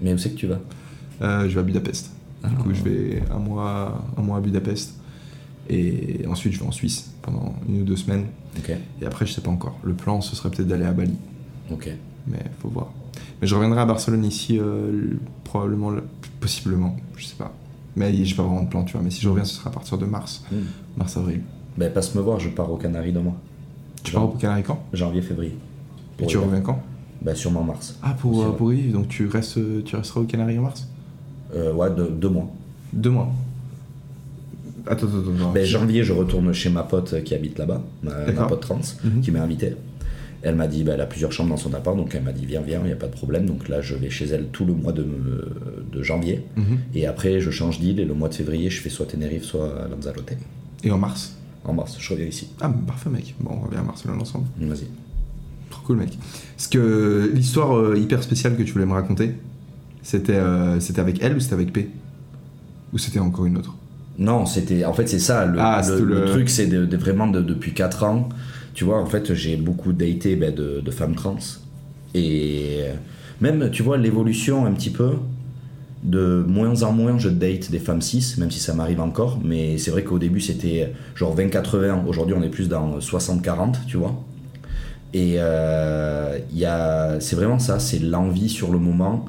Mais où c'est que tu vas? euh, Je vais à Budapest. Ah, du coup, ouais. je vais un mois, un mois à Budapest. Et ensuite, je vais en Suisse pendant une ou deux semaines. Okay. Et après, je sais pas encore. Le plan, ce serait peut-être d'aller à Bali. Ok. Mais faut voir. Mais je reviendrai à Barcelone ici, euh, probablement, possiblement, je sais pas. Mais j'ai pas vraiment de plan, tu vois. Mais si je reviens, ce sera à partir de mars. Mm. Mars-avril. Ben, passe me voir, je pars aux Canaries demain. Tu pars aux Canaries quand? Janvier-février. Et tu reviens quand? Ben, sûrement mars. Ah, pour, Aussi, euh, pour y vivre, donc tu, restes, tu resteras aux Canaries en mars? euh, Ouais, de, deux mois. Deux mois. Attends, attends, attends. Ben, janvier, je retourne chez ma pote qui habite là-bas, ma, ma pote trans, mm-hmm. qui m'a invité. Elle m'a dit, ben, elle a plusieurs chambres dans son appart, donc elle m'a dit, viens, viens, il n'y a pas de problème. Donc là, je vais chez elle tout le mois de, de janvier. Mm-hmm. Et après, je change d'île et le mois de février, je fais soit Tenerife, soit Lanzarote. Et en mars? En mars, je reviens ici. Ah, parfait, mec. Bon, on revient à Barcelone ensemble. Vas-y. Trop cool, mec. Parce que l'histoire euh, hyper spéciale que tu voulais me raconter, c'était, euh, c'était avec elle ou c'était avec P? Ou c'était encore une autre? Non, c'était. En fait, c'est ça. Le, ah, le, le... le truc, c'est de, de vraiment de, depuis quatre ans. Tu vois, en fait, j'ai beaucoup daté ben, de, de femmes trans. Et même, tu vois, l'évolution un petit peu. De moins en moins, je date des femmes cis, même si ça m'arrive encore. Mais c'est vrai qu'au début, c'était genre vingt quatre-vingts. Aujourd'hui, on est plus dans soixante quarante, tu vois. Et euh, y a, c'est vraiment ça, c'est l'envie sur le moment.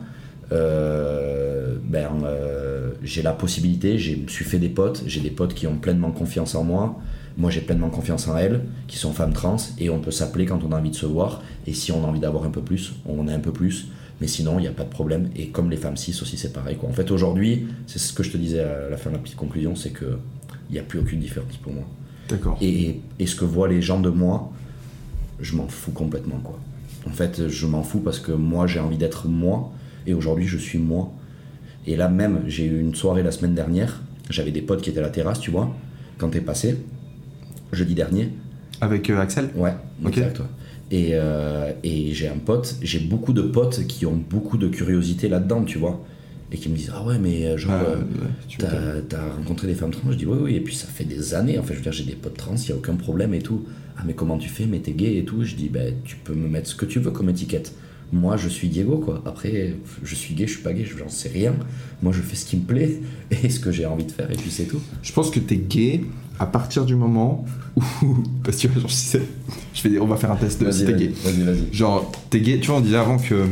Euh, ben, euh, j'ai la possibilité, je me suis fait des potes, j'ai des potes qui ont pleinement confiance en moi, moi j'ai pleinement confiance en elles, qui sont femmes trans, et on peut s'appeler quand on a envie de se voir, et si on a envie d'avoir un peu plus, on en a un peu plus, mais sinon il n'y a pas de problème, et comme les femmes cis aussi c'est pareil, quoi. En fait aujourd'hui, c'est ce que je te disais à la fin de la petite conclusion, c'est qu'il n'y a plus aucune différence pour moi. D'accord. Et, et ce que voient les gens de moi, je m'en fous complètement, quoi. En fait, je m'en fous parce que moi j'ai envie d'être moi, et aujourd'hui je suis moi. Et là même, j'ai eu une soirée la semaine dernière, j'avais des potes qui étaient à la terrasse, tu vois, quand t'es passé, jeudi dernier. Avec euh, Axel? Ouais, ok. Exact, ouais. Et, euh, et j'ai un pote, j'ai beaucoup de potes qui ont beaucoup de curiosité là-dedans, tu vois, et qui me disent, ah ouais, mais genre, ah, euh, ouais, t'as, t'as rencontré des femmes trans? Je dis, oui, oui, et puis ça fait des années, en fait, je veux dire, j'ai des potes trans, il n'y a aucun problème et tout. Ah, mais comment tu fais? Mais t'es gay et tout? Je dis, ben, tu peux me mettre ce que tu veux comme étiquette. Moi, je suis Diego, quoi. Après, je suis gay, je suis pas gay, j'en sais rien. Moi, je fais ce qui me plaît et ce que j'ai envie de faire, et puis c'est tout. Je pense que t'es gay à partir du moment où... Parce que, genre, si c'est... Je vais... On va faire un test de vas-y, si t'es vas-y, gay. Vas-y, vas-y. Genre, t'es gay... Tu vois, on disait avant que...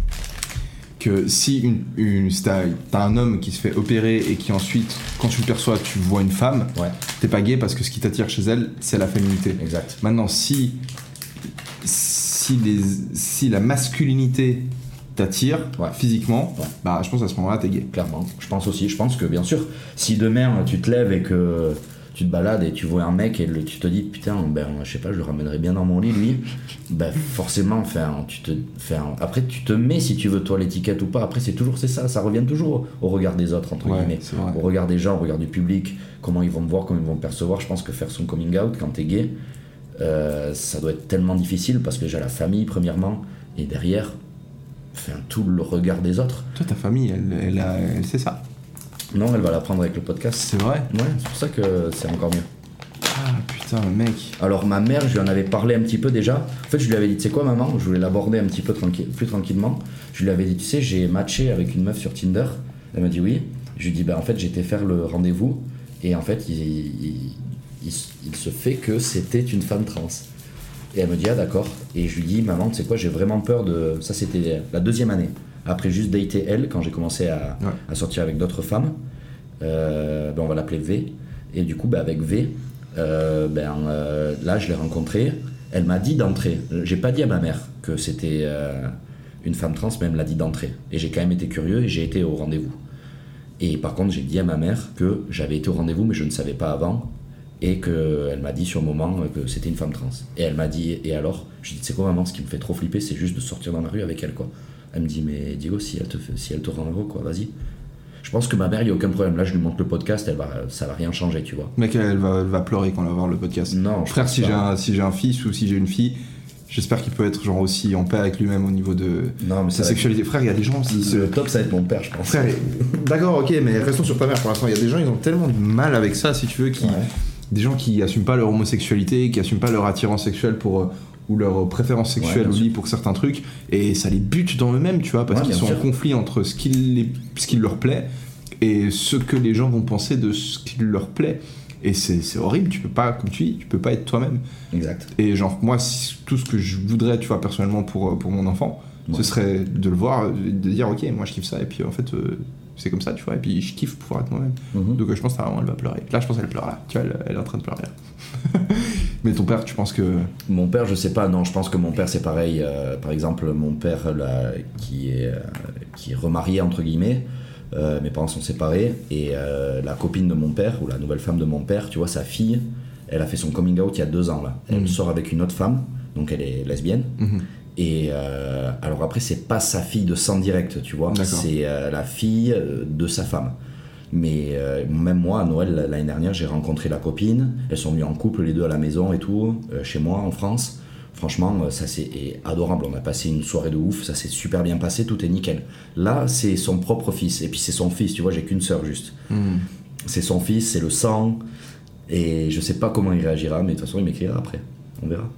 Que si une, une, t'as, t'as un homme qui se fait opérer et qui ensuite, quand tu le perçois, tu vois une femme, ouais. T'es pas gay parce que ce qui t'attire chez elle, c'est la féminité. Exact. Maintenant, si... Si, les, si la masculinité t'attire ouais. physiquement, ouais. bah je pense à ce moment-là t'es gay. Clairement, je pense aussi, je pense que bien sûr, si demain tu te lèves et que tu te balades et tu vois un mec et le, tu te dis putain, ben je sais pas, je le ramènerais bien dans mon lit lui, ben forcément, enfin tu te, enfin après tu te mets si tu veux toi l'étiquette ou pas. Après c'est toujours c'est ça, ça revient toujours au regard des autres entre ouais, guillemets, au regard des gens, au regard du public, comment ils vont te voir, comment ils vont te percevoir. Je pense que faire son coming out quand t'es gay. Euh, ça doit être tellement difficile parce que déjà la famille premièrement et derrière enfin, tout le regard des autres. Toi ta famille elle, elle, a, elle sait ça? Non, elle va l'apprendre avec le podcast. C'est vrai? Ouais, c'est pour ça que c'est encore mieux. Ah putain mec. Alors ma mère, je lui en avais parlé un petit peu déjà. En fait je lui avais dit tu sais quoi maman, je voulais l'aborder un petit peu tranquille, plus tranquillement. Je lui avais dit tu sais j'ai matché avec une meuf sur Tinder. Elle m'a dit oui. Je lui ai dit bah en fait j'étais faire le rendez-vous et en fait il, il Il, il se fait que c'était une femme trans. Et elle me dit ah d'accord. Et je lui dis maman tu sais quoi j'ai vraiment peur de... Ça c'était la deuxième année. Après juste dater elle quand j'ai commencé à, ouais. à sortir avec d'autres femmes. Euh, ben on va l'appeler V. Et du coup ben avec V, euh, ben, euh, là je l'ai rencontrée. Elle m'a dit d'entrée. J'ai pas dit à ma mère que c'était euh, une femme trans, mais elle me l'a dit d'entrée. Et j'ai quand même été curieux et j'ai été au rendez-vous. Et par contre j'ai dit à ma mère que j'avais été au rendez-vous mais je ne savais pas avant. Et qu'elle m'a dit sur le moment que c'était une femme trans. Et elle m'a dit, et alors? Je lui ai dit, c'est quoi maman, ce qui me fait trop flipper, c'est juste de sortir dans la rue avec elle, quoi. Elle me dit, mais Diego, si elle te, fait, si elle te rend heureux, quoi, vas-y. Je pense que ma mère, il n'y a aucun problème. Là, je lui montre le podcast, elle va, ça va rien changer, tu vois. Mec, elle va, elle va pleurer quand elle va voir le podcast. Non, frère, si j'ai, un, si j'ai un fils ou si j'ai une fille, j'espère qu'il peut être genre aussi en paix avec lui-même au niveau de non, mais sa sexualité. Frère, il y a des gens aussi. Le se... top, ça va être mon père, je pense. Frère, d'accord, ok, mais restons sur ta mère pour l'instant. Il y a des gens, ils ont tellement de mal avec ça, si tu veux, qui. Ouais. Des gens qui assument pas leur homosexualité, qui assument pas leur attirance sexuelle pour, ou leurs préférences sexuelles Ouais, au lit pour certains trucs, et ça les bute dans eux-mêmes, tu vois, parce Ouais, qu'ils sont sûr. en conflit entre ce qui, les, ce qui leur plaît et ce que les gens vont penser de ce qui leur plaît. Et c'est, c'est horrible, tu peux pas, comme tu dis, tu peux pas être toi-même. Exact. Et genre, moi, si, tout ce que je voudrais, tu vois, personnellement pour, pour mon enfant, Ouais. ce serait de le voir, de dire, ok, moi je kiffe ça, et puis en fait, euh, c'est comme ça, tu vois, et puis je kiffe pouvoir être moi-même. Mm-hmm. Donc euh, je pense que vraiment, elle va pleurer. Là, je pense qu'elle pleure là, tu vois, elle, elle est en train de pleurer là. Mais ton père, tu penses que. Mon père, je sais pas, non, je pense que mon père c'est pareil. Euh, par exemple, mon père là, qui, est, euh, qui est remarié, entre guillemets, euh, mes parents sont séparés, et euh, la copine de mon père, ou la nouvelle femme de mon père, tu vois, sa fille, elle a fait son coming out il y a deux ans là. Elle Mhm. sort avec une autre femme, donc elle est lesbienne. Mhm. Et euh, alors après, c'est pas sa fille de sang direct, tu vois, D'accord. c'est euh, la fille euh, de sa femme. Mais euh, même moi, à Noël l'année dernière, j'ai rencontré la copine. Elles sont venues en couple, les deux à la maison et tout, euh, chez moi en France. Franchement, euh, ça c'est adorable. On a passé une soirée de ouf, ça s'est super bien passé, tout est nickel. Là, c'est son propre fils, et puis c'est son fils, tu vois, j'ai qu'une sœur juste. Mm. C'est son fils, c'est le sang, et je sais pas comment il réagira, mais de toute façon, il m'écrira après. On verra.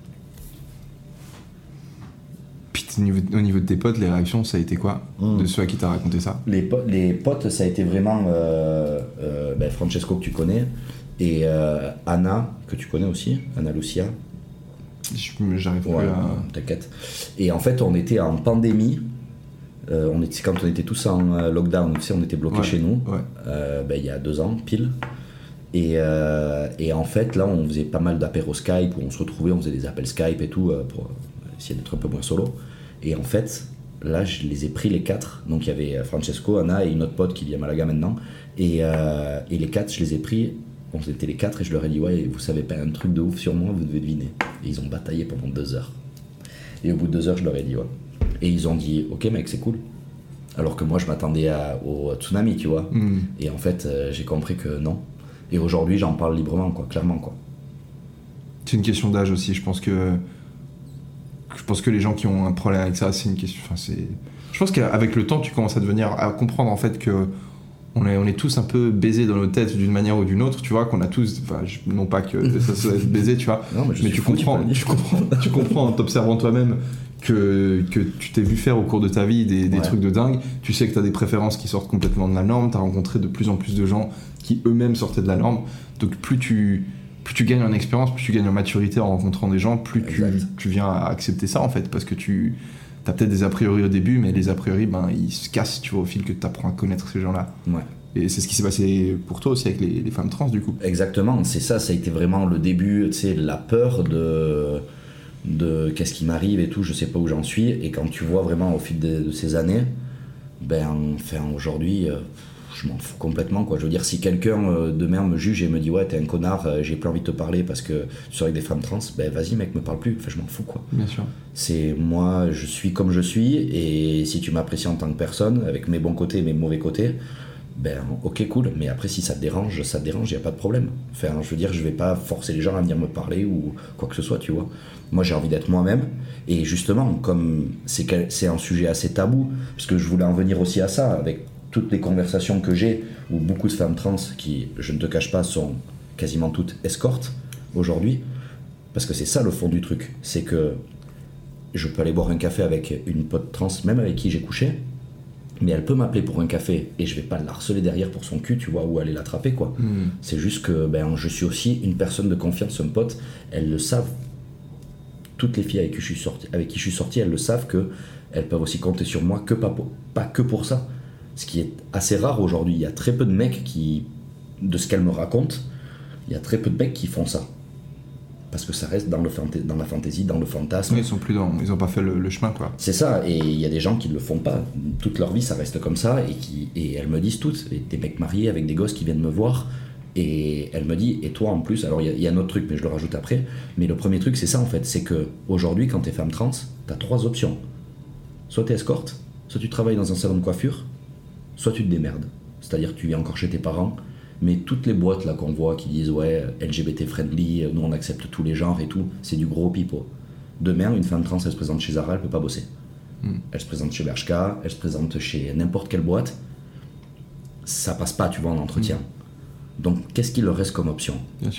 Puis au niveau, au niveau de tes potes, les réactions, ça a été quoi Mm. de ceux à qui t'as raconté ça? Les, po- les potes, ça a été vraiment euh, euh, ben, Francesco que tu connais, et euh, Anna, que tu connais aussi, Anna Lucia. Je- J'arrive plus Ouais, à. t'inquiète. Et en fait, on était en pandémie. Euh, on était, quand on était tous en euh, lockdown, tu sais, on était bloqués Ouais, chez nous, ouais. euh, ben, il y a deux ans pile. Et, euh, et en fait, là, on faisait pas mal d'apéros Skype, où on se retrouvait, on faisait des appels Skype et tout, euh, pour essayer d'être un peu moins solo. Et en fait, là, je les ai pris les quatre. Donc, il y avait Francesco, Anna et une autre pote qui vit à Malaga maintenant. Et, euh, et les quatre, je les ai pris. On était les quatre et je leur ai dit, ouais, vous savez pas un truc de ouf sur moi, vous devez deviner. Et ils ont bataillé pendant deux heures. Et au bout de deux heures, je leur ai dit, ouais. Et ils ont dit, ok mec, c'est cool. Alors que moi, je m'attendais à- au tsunami, tu vois. Mm. Et en fait, euh, j'ai compris que non. Et aujourd'hui, j'en parle librement, quoi, clairement, quoi. C'est une question d'âge aussi. Je pense que. Je pense que les gens qui ont un problème avec ça, c'est une question. Enfin, c'est. Je pense qu'avec le temps, tu commences à devenir. À comprendre en fait que. On est, on est tous un peu baisés dans nos têtes d'une manière ou d'une autre, tu vois, qu'on a tous. Enfin, je- non pas que ça soit baisé, tu vois. Non, mais je mais suis tu fou, tu comprends, peux le dire. tu comprends, tu comprends en t'observant toi-même que, que tu t'es vu faire au cours de ta vie des, des Ouais. trucs de dingue. Tu sais que tu as des préférences qui sortent complètement de la norme. Tu as rencontré de plus en plus de gens qui eux-mêmes sortaient de la norme. Donc plus tu, plus tu gagnes en expérience, plus tu gagnes en maturité en rencontrant des gens, plus tu, Exact. tu viens à accepter ça en fait. Parce que tu as peut-être des a priori au début, mais les a priori, ben, ils se cassent, tu vois, au fil que tu apprends à connaître ces gens-là. Ouais. Et c'est ce qui s'est passé pour toi aussi avec les, les femmes trans du coup. Exactement, c'est ça, ça a été vraiment le début, tu sais, la peur de, de qu'est-ce qui m'arrive et tout, je sais pas où j'en suis. Et quand tu vois vraiment au fil de, de ces années, ben, enfin, aujourd'hui, euh, je m'en fous complètement, quoi. Je veux dire, si quelqu'un euh, demain me juge et me dit, ouais, t'es un connard, euh, j'ai plus envie de te parler parce que tu sors avec des femmes trans, ben vas-y, mec, me parle plus, enfin, je m'en fous, quoi. Bien sûr. C'est moi, je suis comme je suis, et si tu m'apprécies en tant que personne, avec mes bons côtés et mes mauvais côtés, ben ok, cool, mais après si ça te dérange, ça te dérange, y a pas de problème. Enfin, je veux dire, je vais pas forcer les gens à venir me parler ou quoi que ce soit, tu vois. Moi, j'ai envie d'être moi-même, et justement, comme c'est quel- c'est un sujet assez tabou, parce que je voulais en venir aussi à ça, avec toutes les conversations que j'ai, où beaucoup de femmes trans, qui, je ne te cache pas, sont quasiment toutes escortes aujourd'hui, parce que c'est ça le fond du truc, c'est que je peux aller boire un café avec une pote trans, même avec qui j'ai couché, mais elle peut m'appeler pour un café et je vais pas la harceler derrière pour son cul, tu vois, ou aller l'attraper, quoi. Mm. C'est juste que ben, je suis aussi une personne de confiance, un pote, elles le savent. Toutes les filles avec qui je suis sorti, avec qui je suis sorti, elles le savent que elles peuvent aussi compter sur moi, que pas, pour, pas que pour ça. Ce qui est assez rare aujourd'hui. Il y a très peu de mecs qui, de ce qu'elles me racontent, il y a très peu de mecs qui font ça. Parce que ça reste dans, le fanta- dans la fantaisie, dans le fantasme. Ils sont plus dans, ils ont pas fait le, le chemin quoi. C'est ça, et il y a des gens qui ne le font pas. Toute leur vie, ça reste comme ça, et, qui, et elles me disent toutes. Et des mecs mariés avec des gosses qui viennent me voir, et elle me dit, et toi en plus, alors il y, a- il y a un autre truc, mais je le rajoute après, mais le premier truc, c'est ça en fait, c'est que aujourd'hui, quand t'es femme trans, t'as trois options. Soit t'es escorte, soit tu travailles dans un salon de coiffure, soit tu te démerdes. C'est-à-dire que tu vis encore chez tes parents, mais toutes les boîtes là qu'on voit qui disent ouais, L G B T friendly, nous on accepte tous les genres et tout, c'est du gros pipeau. Demain, une femme trans, elle se présente chez Zara, elle peut pas bosser. Mm. Elle se présente chez Bershka, elle se présente chez n'importe quelle boîte, ça passe pas, tu vois, en entretien. Donc, qu'est-ce qu'il leur reste comme option? Bien sûr.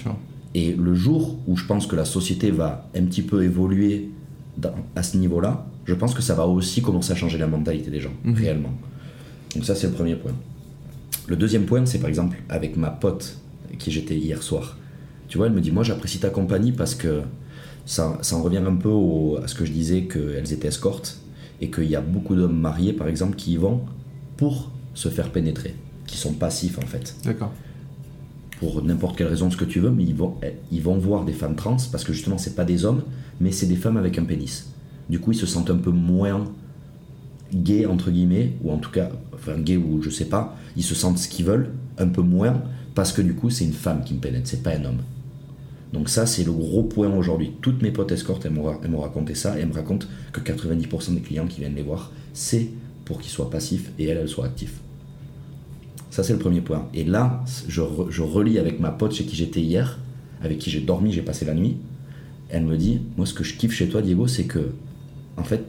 Et le jour où je pense que la société va un petit peu évoluer dans, à ce niveau-là, je pense que ça va aussi commencer à changer la mentalité des gens, mmh. réellement. Donc ça, c'est le premier point. Le deuxième point, c'est par exemple avec ma pote avec qui j'étais hier soir. Tu vois, elle me dit, moi j'apprécie ta compagnie parce que ça, ça en revient un peu au, à ce que je disais, qu'elles étaient escortes et qu'il y a beaucoup d'hommes mariés, par exemple, qui y vont pour se faire pénétrer, qui sont passifs en fait. D'accord. Pour n'importe quelle raison, ce que tu veux, mais ils vont, ils vont voir des femmes trans parce que justement, c'est pas des hommes, mais c'est des femmes avec un pénis. Du coup, ils se sentent un peu moins gays, entre guillemets, ou en tout cas, enfin gays ou je sais pas, ils se sentent ce qu'ils veulent, un peu moins, parce que du coup, c'est une femme qui me pénètre, c'est pas un homme. Donc ça, c'est le gros point aujourd'hui. Toutes mes potes escortes, elles m'ont, elles m'ont raconté ça, et elles me racontent que quatre-vingt-dix pour cent des clients qui viennent les voir, c'est pour qu'ils soient passifs et elles, elles soient actifs. Ça, c'est le premier point. Et là, je, re, je relis avec ma pote chez qui j'étais hier, avec qui j'ai dormi, j'ai passé la nuit. Elle me dit, moi, ce que je kiffe chez toi, Diego, c'est que, en fait,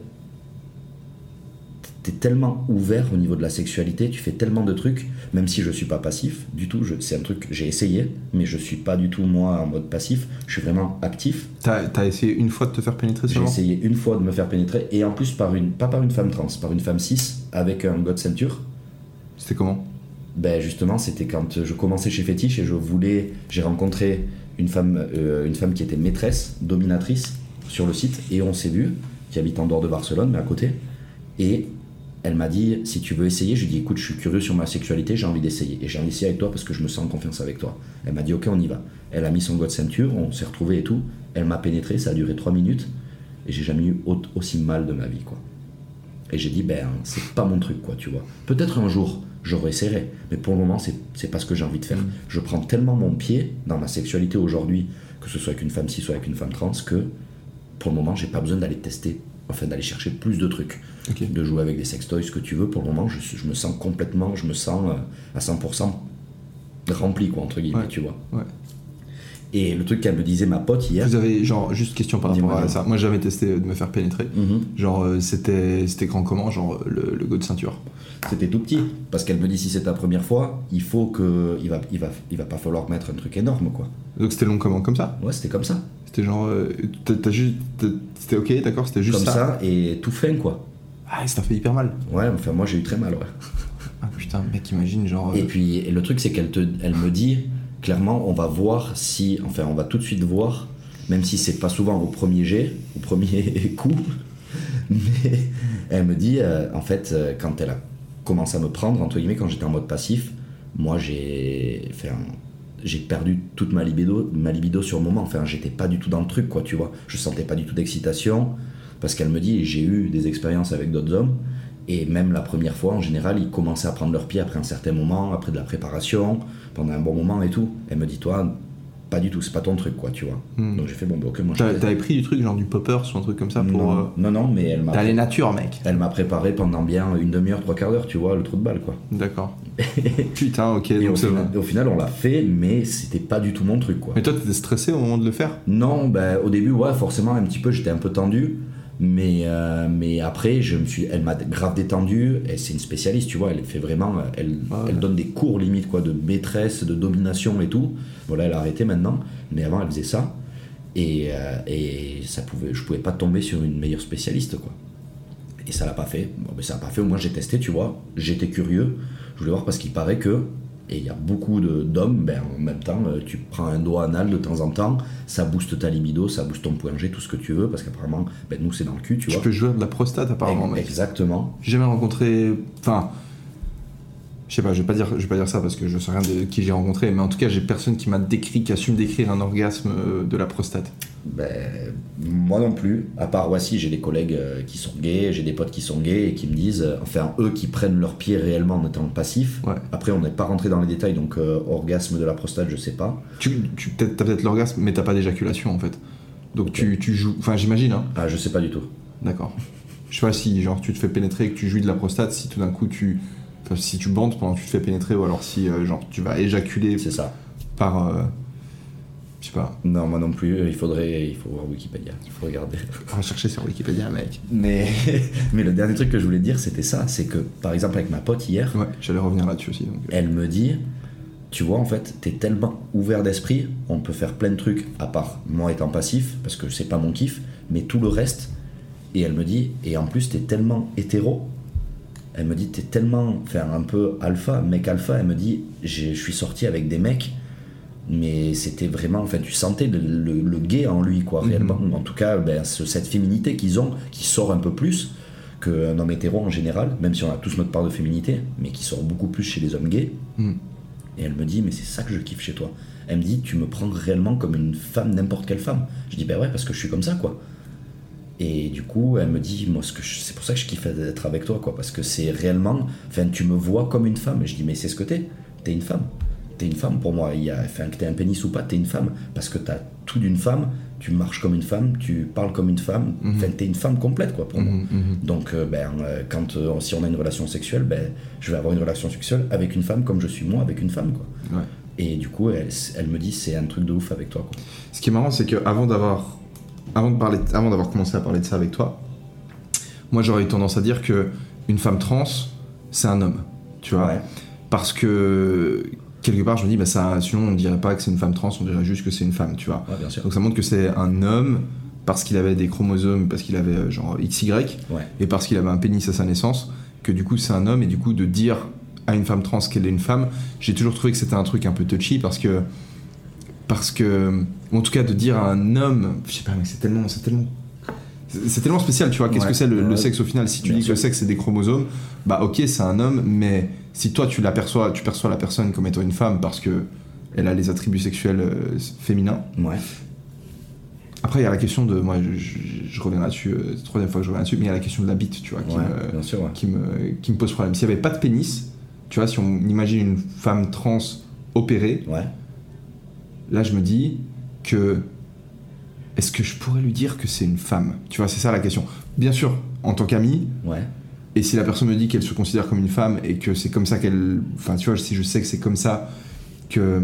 t'es tellement ouvert au niveau de la sexualité, tu fais tellement de trucs, même si je suis pas passif du tout, je, c'est un truc que j'ai essayé, mais je suis pas du tout moi en mode passif, je suis vraiment actif. T'as, t'as essayé une fois de te faire pénétrer seulement ? J'ai essayé une fois de me faire pénétrer, et en plus par une, pas par une femme trans, par une femme cis avec un God ceinture. C'était comment ? Ben justement, c'était quand je commençais chez Fétiche et je voulais, j'ai rencontré une femme, euh, une femme qui était maîtresse, dominatrice sur le site, et on s'est vu, qui habite en dehors de Barcelone, mais à côté, et elle m'a dit, si tu veux essayer, je lui ai dit, écoute, je suis curieux sur ma sexualité, j'ai envie d'essayer. Et j'ai envie d'essayer avec toi parce que je me sens en confiance avec toi. Elle m'a dit, ok, on y va. Elle a mis son God ceinture, on s'est retrouvés et tout. Elle m'a pénétré, ça a duré trois minutes. Et j'ai jamais eu aussi mal de ma vie, quoi. Et j'ai dit, ben, c'est pas mon truc, quoi, tu vois. Peut-être un jour, je réessayerai. Mais pour le moment, c'est, c'est pas ce que j'ai envie de faire. Je prends tellement mon pied dans ma sexualité aujourd'hui, que ce soit avec une femme cis ou avec une femme trans, que pour le moment, j'ai pas besoin d'aller tester, enfin d'aller chercher plus de trucs. Okay. De jouer avec des sextoys, ce que tu veux. Pour le moment, je, je me sens complètement, je me sens euh, à cent pour cent rempli, quoi, entre guillemets, ouais. Tu vois. Ouais. Et le truc qu'elle me disait ma pote hier. Vous avez, genre, juste question par rapport à ça. Moi, j'ai jamais testé de me faire pénétrer. Mm-hmm. Genre, euh, c'était, c'était grand comment, genre, le, le go de ceinture. C'était tout petit. Parce qu'elle me dit, si c'est ta première fois, il faut que. Il va, il va, il va pas falloir mettre un truc énorme, quoi. Donc, c'était long comment, comme ça ? Ouais, c'était comme ça. C'était genre. Euh, t'as, t'as juste, t'as, c'était ok, d'accord, c'était juste comme ça. Comme ça, et tout fin, quoi. Ah, ça fait hyper mal. Ouais, enfin, moi, j'ai eu très mal, ouais. Ah putain, mec, imagine, genre. Et euh... puis, et le truc, c'est qu'elle te, elle me dit. Clairement, on va voir si, enfin, on va tout de suite voir, même si c'est pas souvent au premier jet, au premier coup, mais elle me dit, euh, en fait, euh, quand elle a commencé à me prendre, entre guillemets, quand j'étais en mode passif, moi, j'ai, enfin, j'ai perdu toute ma libido, ma libido sur le moment, enfin, j'étais pas du tout dans le truc, quoi, tu vois, je sentais pas du tout d'excitation, parce qu'elle me dit, j'ai eu des expériences avec d'autres hommes, et même la première fois, en général, ils commençaient à prendre leur pied après un certain moment, après de la préparation, pendant un bon moment et tout. Elle me dit, toi, pas du tout, c'est pas ton truc, quoi, tu vois. Mm. Donc j'ai fait, bon, bah, ok, moi je. T'avais pris du truc, genre du poppers ou un truc comme ça pour. Non, euh... non, non, mais elle m'a. T'as les natures, mec. Elle m'a préparé pendant bien une demi-heure, trois quarts d'heure, tu vois, le trou de balle, quoi. D'accord. Putain, ok. Et donc au, c'est final, au final, on l'a fait, mais c'était pas du tout mon truc, quoi. Mais toi, t'étais stressé au moment de le faire ? Non, bah, au début, ouais, forcément, un petit peu, j'étais un peu tendu. Mais, euh, mais après, je me suis, elle m'a grave détendu. Et c'est une spécialiste, tu vois. Elle fait vraiment, elle, ah ouais. elle donne des cours limite, quoi, de maîtresse, de domination et tout. Bon, là, elle a arrêté maintenant, mais avant, elle faisait ça. Et, euh, et ça pouvait, je pouvais pas tomber sur une meilleure spécialiste, quoi. Et ça l'a pas fait. Bon, mais ça l'a pas fait. Au moins, j'ai testé, tu vois. J'étais curieux. Je voulais voir parce qu'il paraît que. Et il y a beaucoup de, d'hommes, ben, en même temps, tu prends un doigt anal de temps en temps, ça booste ta libido, ça booste ton point G, tout ce que tu veux, parce qu'apparemment, ben, nous c'est dans le cul, tu, tu vois. Tu peux jouer de la prostate apparemment, mec. Exactement. J'ai jamais rencontré. Enfin. Je sais pas, je vais pas dire, je vais pas dire ça parce que je sais rien de qui j'ai rencontré, mais en tout cas, j'ai personne qui m'a décrit, qui a su me décrire un orgasme de la prostate. Ben, moi non plus, à part, ouais, si, j'ai des collègues qui sont gays, j'ai des potes qui sont gays et qui me disent, enfin, eux qui prennent leur pied réellement en étant passifs. Ouais. Après, on n'est pas rentré dans les détails, donc euh, orgasme de la prostate, je sais pas. Tu, tu peut-être, t'as peut-être l'orgasme, mais t'as pas d'éjaculation en fait. Donc okay. tu, tu joues, enfin, j'imagine, hein. Ah, je sais pas du tout. D'accord. Je sais pas si, genre, tu te fais pénétrer et que tu jouis de la prostate, si tout d'un coup tu. Enfin, si tu bandes pendant que tu te fais pénétrer, ou alors si, euh, genre, tu vas éjaculer. C'est ça. Par. Euh, Je sais pas. Non, moi non plus, il faudrait, il faut voir Wikipédia, il faut regarder. On va chercher sur Wikipédia, mec. Mais, mais le dernier truc que je voulais dire, c'était ça, c'est que, par exemple, avec ma pote hier... Ouais, j'allais revenir là-dessus aussi. Donc... Elle me dit, tu vois, en fait, t'es tellement ouvert d'esprit, on peut faire plein de trucs, à part moi étant passif, parce que c'est pas mon kiff, mais tout le reste. Et elle me dit, et en plus, t'es tellement hétéro. Elle me dit, t'es tellement, enfin, un peu alpha, mec alpha. Elle me dit, je suis sorti avec des mecs, mais c'était vraiment, enfin, tu sentais le, le, le gay en lui, quoi, réellement. Mm-hmm. En tout cas, ben, cette féminité qu'ils ont, qui sort un peu plus qu'un homme hétéro en général, même si on a tous notre part de féminité, mais qui sort beaucoup plus chez les hommes gays. Mm. Et elle me dit, mais c'est ça que je kiffe chez toi. Elle me dit, tu me prends réellement comme une femme, n'importe quelle femme. Je dis, ben ouais, parce que je suis comme ça, quoi. Et du coup, elle me dit, moi, ce que je, c'est pour ça que je kiffe d'être avec toi, quoi, parce que c'est réellement, enfin, tu me vois comme une femme. Et je dis, mais c'est ce que t'es, t'es une femme. T'es une femme pour moi. Il y a, enfin, que t'aies un pénis ou pas, t'es une femme. Parce que t'as tout d'une femme, tu marches comme une femme, tu parles comme une femme, mm-hmm. enfin, t'es une femme complète, quoi, pour mm-hmm. moi. Donc, euh, ben, euh, quand, euh, si on a une relation sexuelle, ben, je vais avoir une relation sexuelle avec une femme comme je suis moi avec une femme, quoi. Ouais. Et du coup, elle, elle me dit, c'est un truc de ouf avec toi, quoi. Ce qui est marrant, c'est qu'avant d'avoir Avant, de parler, avant d'avoir commencé à parler de ça avec toi, moi j'aurais eu tendance à dire que une femme trans, c'est un homme, tu vois, ouais. Parce que quelque part je me dis, bah, ça, sinon on dirait pas que c'est une femme trans, on dirait juste que c'est une femme, tu vois. Ouais, bien sûr. Donc ça montre que c'est un homme parce qu'il avait des chromosomes, parce qu'il avait genre X Y, ouais. Et parce qu'il avait un pénis à sa naissance, que du coup c'est un homme, et du coup de dire à une femme trans qu'elle est une femme, j'ai toujours trouvé que c'était un truc un peu touchy parce que parce que en tout cas de dire à un homme, je sais pas, mais c'est tellement c'est tellement c'est tellement spécial, tu vois. Qu'est-ce ouais, que c'est le, ouais, le sexe au final? Si tu dis sûr. que le sexe c'est des chromosomes, bah ok, c'est un homme, mais si toi tu l'aperçois, tu perçois la personne comme étant une femme parce que elle a les attributs sexuels euh, féminins. Ouais. Après il y a la question de, moi je, je, je reviens là-dessus, euh, c'est la troisième fois que je reviens là-dessus, mais il y a la question de la bite, tu vois, qui, ouais, me, bien sûr, ouais. qui me qui me pose problème. S'il y avait pas de pénis, tu vois, si on imagine une femme trans opérée, ouais. Là je me dis que est-ce que je pourrais lui dire que c'est une femme? Tu vois, c'est ça la question. Bien sûr, en tant qu'ami, ouais. Et si la personne me dit qu'elle se considère comme une femme et que c'est comme ça qu'elle... Enfin, tu vois, si je sais que c'est comme ça que...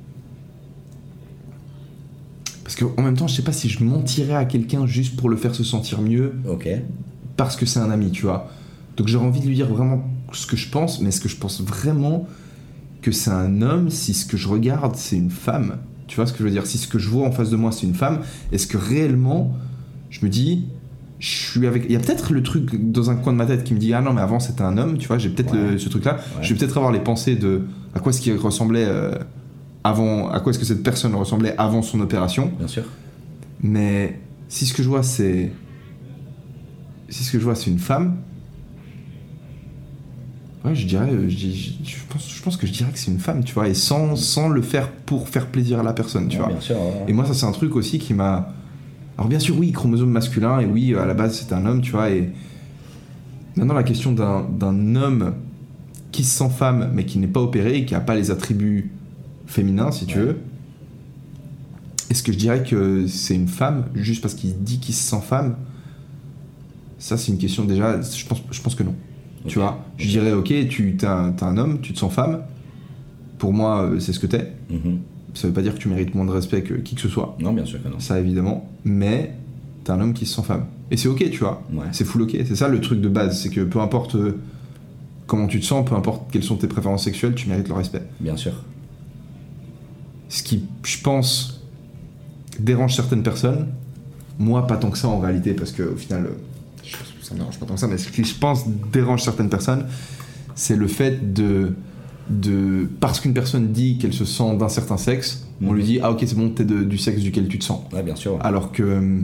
Parce qu'en même temps, je sais pas si je mentirais à quelqu'un juste pour le faire se sentir mieux. Ok. Parce que c'est un ami, tu vois. Donc j'aurais envie de lui dire vraiment ce que je pense, mais est-ce que je pense vraiment que c'est un homme si ce que je regarde, c'est une femme? Tu vois ce que je veux dire? Si ce que je vois en face de moi, c'est une femme, est-ce que réellement, je me dis, je suis avec... Il y a peut-être le truc dans un coin de ma tête qui me dit, ah non, mais avant c'était un homme, tu vois, j'ai peut-être ouais. le, ce truc-là. Ouais. Je vais peut-être avoir les pensées de à quoi est-ce qu'il ressemblait euh, avant, à quoi est-ce que cette personne ressemblait avant son opération. Bien sûr. Mais si ce que je vois, c'est... Si ce que je vois, c'est une femme... Ouais, je dirais, je, je, je, pense, je pense que je dirais que c'est une femme, tu vois, et sans, sans le faire pour faire plaisir à la personne, tu ouais, vois. Bien sûr, ouais. Et moi, ça, c'est un truc aussi qui m'a... Alors, bien sûr, oui, chromosome masculin, et oui, à la base, c'est un homme, tu vois, et... Maintenant, la question d'un, d'un homme qui se sent femme, mais qui n'est pas opéré, et qui n'a pas les attributs féminins, si tu ouais. veux, est-ce que je dirais que c'est une femme, juste parce qu'il dit qu'il se sent femme? Ça, c'est une question, déjà, je pense, je pense que non. Tu okay. vois, je dirais, ok, tu t'es un, t'es un homme, tu te sens femme. Pour moi, c'est ce que t'es. Mm-hmm. Ça veut pas dire que tu mérites moins de respect que qui que ce soit. Non, bien sûr que non. Ça, évidemment. Mais t'es un homme qui se sent femme. Et c'est ok, tu vois. Ouais. C'est full ok. C'est ça le truc de base. C'est que peu importe euh, comment tu te sens, peu importe quelles sont tes préférences sexuelles, tu mérites le respect. Bien sûr. Ce qui, je pense, dérange certaines personnes. Moi, pas tant que ça en réalité, parce qu'au final... ça me dérange pas tant que ça, mais ce qui, je pense, dérange certaines personnes, c'est le fait de, de parce qu'une personne dit qu'elle se sent d'un certain sexe, mmh. on lui dit, ah ok, c'est bon, t'es de, du sexe duquel tu te sens. Ouais, bien sûr. Ouais. Alors que,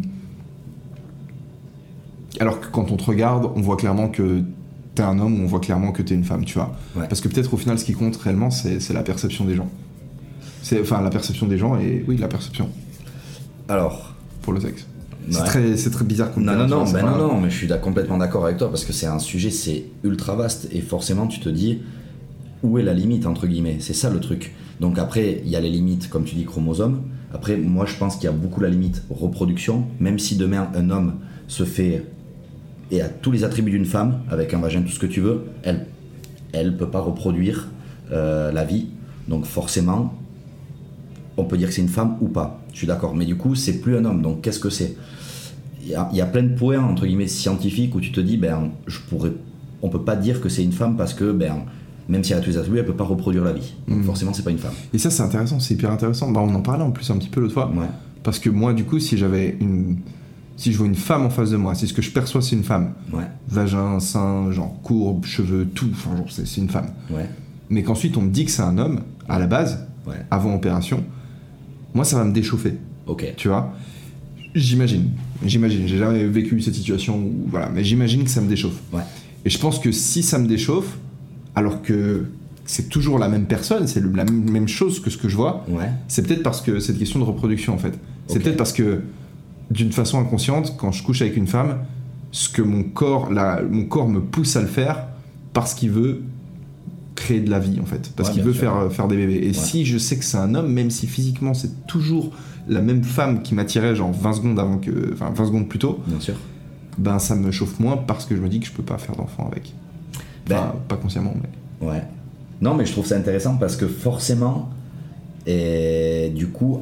alors que quand on te regarde, on voit clairement que t'es un homme, ou on voit clairement que t'es une femme, tu vois. Ouais. Parce que peut-être au final, ce qui compte réellement, c'est, c'est la perception des gens. C'est, enfin, la perception des gens, et oui, la perception. Alors. Pour le sexe. C'est, ouais. très, c'est très bizarre comme non, terme, non, non, vois, ben pas... non, non, mais je suis complètement d'accord avec toi parce que c'est un sujet, c'est ultra vaste et forcément tu te dis où est la limite entre guillemets, c'est ça le truc. Donc après, il y a les limites, comme tu dis, chromosomes. Après, moi je pense qu'il y a beaucoup la limite reproduction, même si demain un homme se fait et a tous les attributs d'une femme, avec un vagin, tout ce que tu veux, elle elle peut pas reproduire euh, la vie, donc forcément on peut dire que c'est une femme ou pas, je suis d'accord, mais du coup c'est plus un homme, donc qu'est-ce que c'est? Il y a, il y a plein de points entre guillemets scientifiques où tu te dis ben je pourrais, on peut pas dire que c'est une femme parce que ben même si elle a tous les attributs, elle peut pas reproduire la vie. Donc mmh. forcément, c'est pas une femme. Et ça, c'est intéressant, c'est hyper intéressant. Bah, on en parlait en plus un petit peu l'autre fois. Ouais. Parce que moi, du coup, si j'avais une. Si je vois une femme en face de moi, c'est ce que je perçois, c'est une femme. Ouais. Vagin, sein, genre courbe, cheveux, tout. Enfin, genre, c'est, c'est une femme. Ouais. Mais qu'ensuite, on me dit que c'est un homme, à la base, ouais. avant opération, moi, ça va me déchauffer. Ok. Tu vois ? J'imagine. J'imagine. J'ai jamais vécu cette situation où. Voilà. Mais j'imagine que ça me déchauffe. Ouais. Et je pense que si ça me déchauffe, alors que c'est toujours la même personne, c'est le, la même chose que ce que je vois, ouais. c'est peut-être parce que c'est une question de reproduction en fait. C'est okay. peut-être parce que d'une façon inconsciente, quand je couche avec une femme, ce que mon corps, la, mon corps me pousse à le faire parce qu'il veut créer de la vie en fait, parce ouais, qu'il veut sûr. faire, faire des bébés. Et ouais. si je sais que c'est un homme, même si physiquement c'est toujours la même femme qui m'attirait genre vingt secondes avant que, enfin vingt secondes plus tôt, bien sûr. Ben ça me chauffe moins parce que je me dis que je peux pas faire d'enfant avec. Enfin, ben, pas consciemment, mais. Ouais. Non, mais je trouve ça intéressant parce que forcément, et du coup,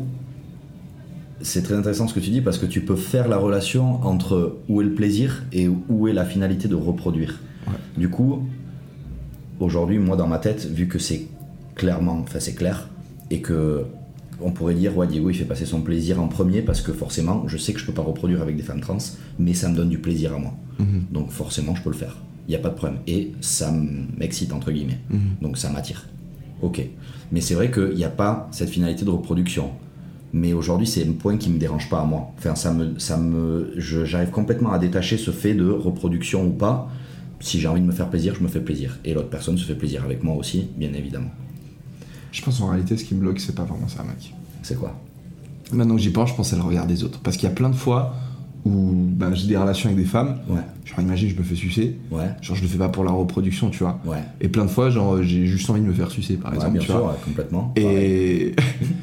c'est très intéressant ce que tu dis parce que tu peux faire la relation entre où est le plaisir et où est la finalité de reproduire. Ouais. Du coup, aujourd'hui, moi dans ma tête, vu que c'est clairement, enfin c'est clair, et que on pourrait dire, ouais, Diego il fait passer son plaisir en premier parce que forcément, je sais que je peux pas reproduire avec des femmes trans, mais ça me donne du plaisir à moi. Mm-hmm. Donc forcément, je peux le faire. Il n'y a pas de problème. Et ça m'excite, entre guillemets. Mm-hmm. Donc ça m'attire. Ok. Mais c'est vrai qu'il n'y a pas cette finalité de reproduction. Mais aujourd'hui, c'est un point qui ne me dérange pas à moi. Enfin, ça me, ça me, je, j'arrive complètement à détacher ce fait de reproduction ou pas. Si j'ai envie de me faire plaisir, je me fais plaisir. Et l'autre personne se fait plaisir avec moi aussi, bien évidemment. Je pense en réalité, ce qui me bloque, c'est pas vraiment ça, mec. C'est quoi ? Maintenant que j'y pense, je pense à le regard des autres. Parce qu'il y a plein de fois où ben, j'ai des relations avec des femmes, ouais. genre imagine je me fais sucer, ouais. genre je le fais pas pour la reproduction, tu vois. Ouais. Et plein de fois, genre j'ai juste envie de me faire sucer, par ouais, exemple. Bien tu sûr, vois. Ouais, complètement. Et...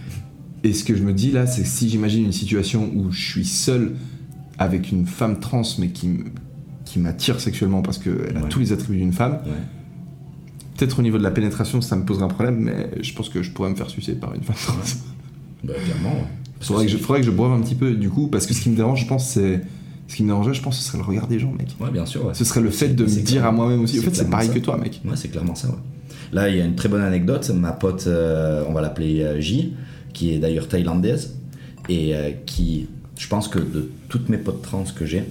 et ce que je me dis là, c'est que si j'imagine une situation où je suis seul avec une femme trans, mais qui, m... qui m'attire sexuellement parce qu'elle a ouais. tous les attributs d'une femme, ouais. peut-être au niveau de la pénétration, ça me poserait un problème, mais je pense que je pourrais me faire sucer par une femme trans. Ouais. Bah, clairement, ouais. Faudrait que, je, faudrait que je boive un petit peu du coup, parce que ce qui me dérange, je pense, c'est. Ce qui me dérangerait, je pense, ce serait le regard des gens, mec. Ouais, bien sûr. Ouais. Ce serait le fait de me dire à moi-même aussi. En fait, c'est pareil ça. que toi, mec. Ouais, c'est clairement ça, ouais. Là, il y a une très bonne anecdote. Ma pote, euh, on va l'appeler euh, J, qui est d'ailleurs thaïlandaise, et euh, qui, je pense que de toutes mes potes trans que j'ai,